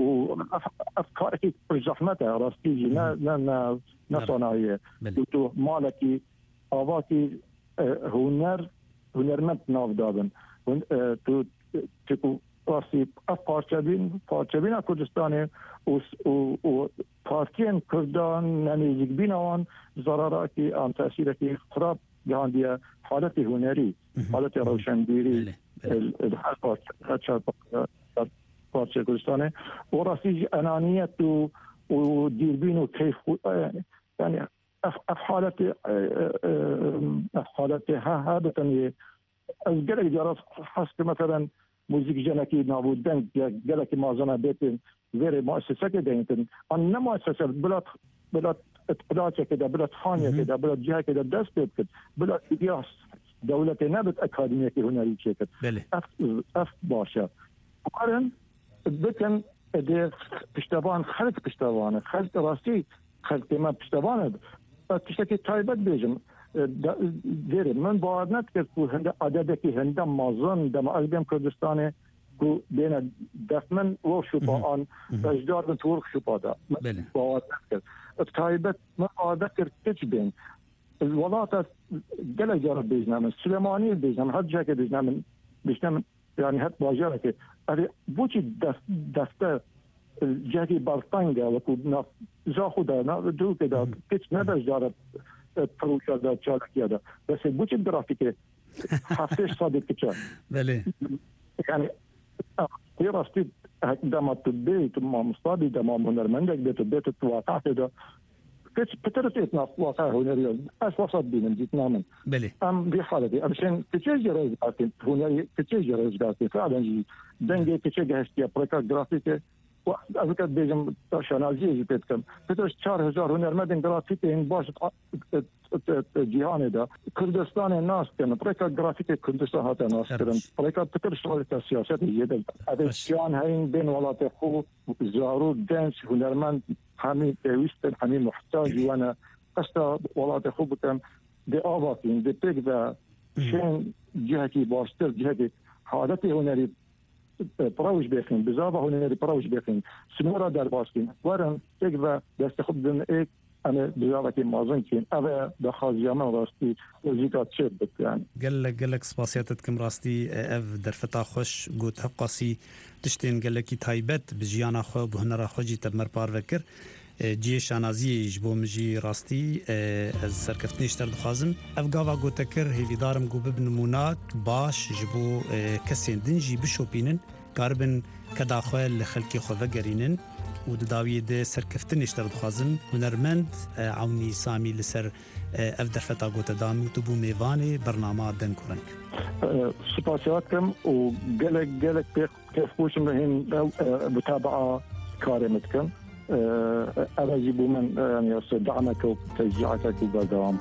S16: وأفكارك بزحمتها راستي نا نا نا نصناعية تو مالكي أواكي هنر هنرمند ناف دابن تو تكو راستي أفكارين فارشبين كردستاني و و بارتين كردان نميزك بينوان ضرراتي عن تأثيرك خراب جاندية حالتي هنري حالتي روشنبيري الحال هاتشار بارتي كردستاني وراسي أنانية ودير بينو كيف يعني أف حالتي أف حالتي ها هذا تاني أزجرك جرس حسب مثلا موزيك جنكي نابود دنك جلك معظمها بيتين غير مؤسسة كده يمكن أنا مؤسسة بلاد بلاد اتقلاعة كده بلاد خانية كده بلاد جهة كده دست كده بلاد إدياس دولة نابت أكاديمية كي هنا يشكل أف أف باشا قارن بكن ده بشتبان خلق بشتبان خلق راسي خلق ما بشتبان تشتكي تايبت بيجم غير من بعد نتكلم هند عددك هند مازن دم ألبيم كردستاني كو بين دفمن وشوبا عن أجدار من تورك شوبا دا بعد نتكلم تايبت ما بعد ذكر تجبين الولايات جل جرب بيجنا من سليماني بيجنا من هاد جاك بيجنا من بيجنا من يعني هاد باجرك هذه بوشي دف دفتر الجاكي بارتانجا وكو نف زاخودا ندرو كده كيش نبش جرب فروشة دا جاك كده بس بوشي جرافيك حفيش صادق كده
S15: بله
S16: يعني في راستي دما تبيت ما مصابي دما هنرمندك بيت بيت الواقع كده كيف بترتيتنا واقع هنري أساسا بين جيتنا من
S15: بله
S16: أم بحالتي أمشين كتير رزقاتي هنري كتير رزقاتي فعلا جي دنجي كتير هستيا بريكا جرافيكي وأذكر بيجم شنازية بيتكم فترش شهر هزار هنرمدن جرافيكي إن باش جيهاني ده كردستان الناس كان بريكا جرافيكي كردستان هذا الناس كان بريكا بترش على السياسات الجديدة هذا الشيان هين بين ولا تخو زارو دانس هنرمند حمي ويستن حمي محتاج وانا قصة ولا تخو بكم دي آباتين دي بيك ذا شين جهتي باشتر جهتي حالتي هنري براوش بيخين بزابة هنري براوش بيخين سنورة در باشتين ورن بيك ذا دستخدم ايك أنا بزارة مازن كين أبا دخل جامع راستي وزيكات شبت يعني
S15: قال لك قال لك سباسياتكم راستي اف درفتا خوش قوت حقاسي تشتين قال لك تايبت بجيانا خو بهنرا خوجي تبمر بار فكر جي شانازي جبو مجي راستي از سركفتنيش تر دخازم اف قاوا قوتكر هيفي دارم قو بنمونات باش جبو كسين دنجي بشوبينن قاربن كداخل لخلقي خو فقرينن وداوی ده سرکفتنش در دخوازم هنرمند عونی سامی لسر اف درفتا گوت دام تو بو میوان برنامه دن کورنگ
S16: سپاسیاتكم وقلق قلق كيف خوش مهين متابعة كارمتكم أرجو من يعني دعمك وتشجيعك وبدوام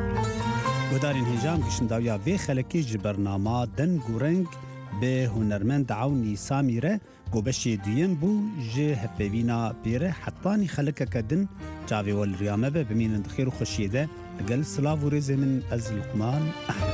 S15: ودارين هجام كشن داويا في خلقي برنامه دن كورنگ به هنرمند عونی سامیره گوبشی دویم بو جه هپوینا پیره حتانی خلقه کدن جاوی والریامه به بمینند خیر و خوشیده اگل سلاو و رزه من از لقمان احمد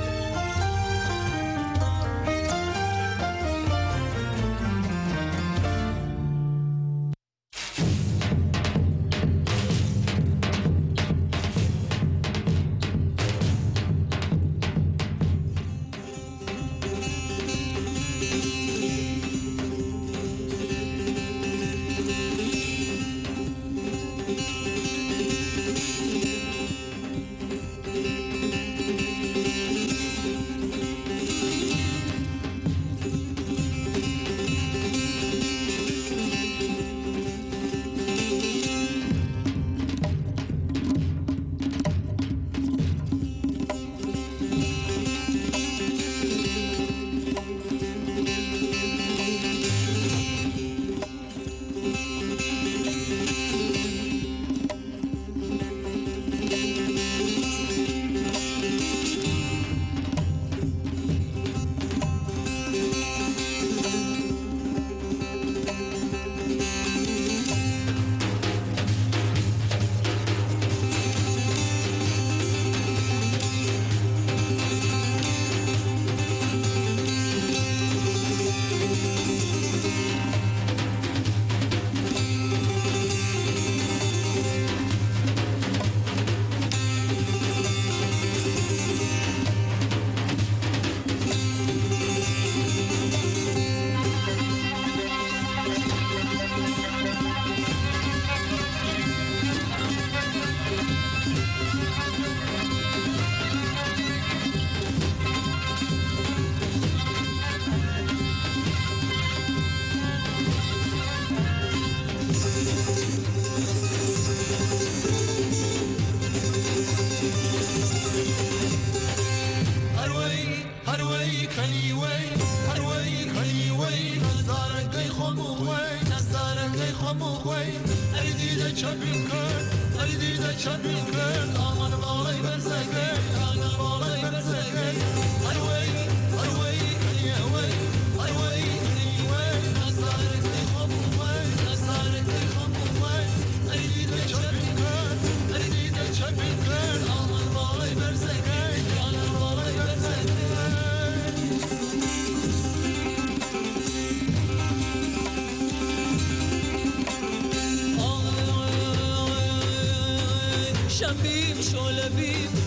S17: شبيب شو لبيب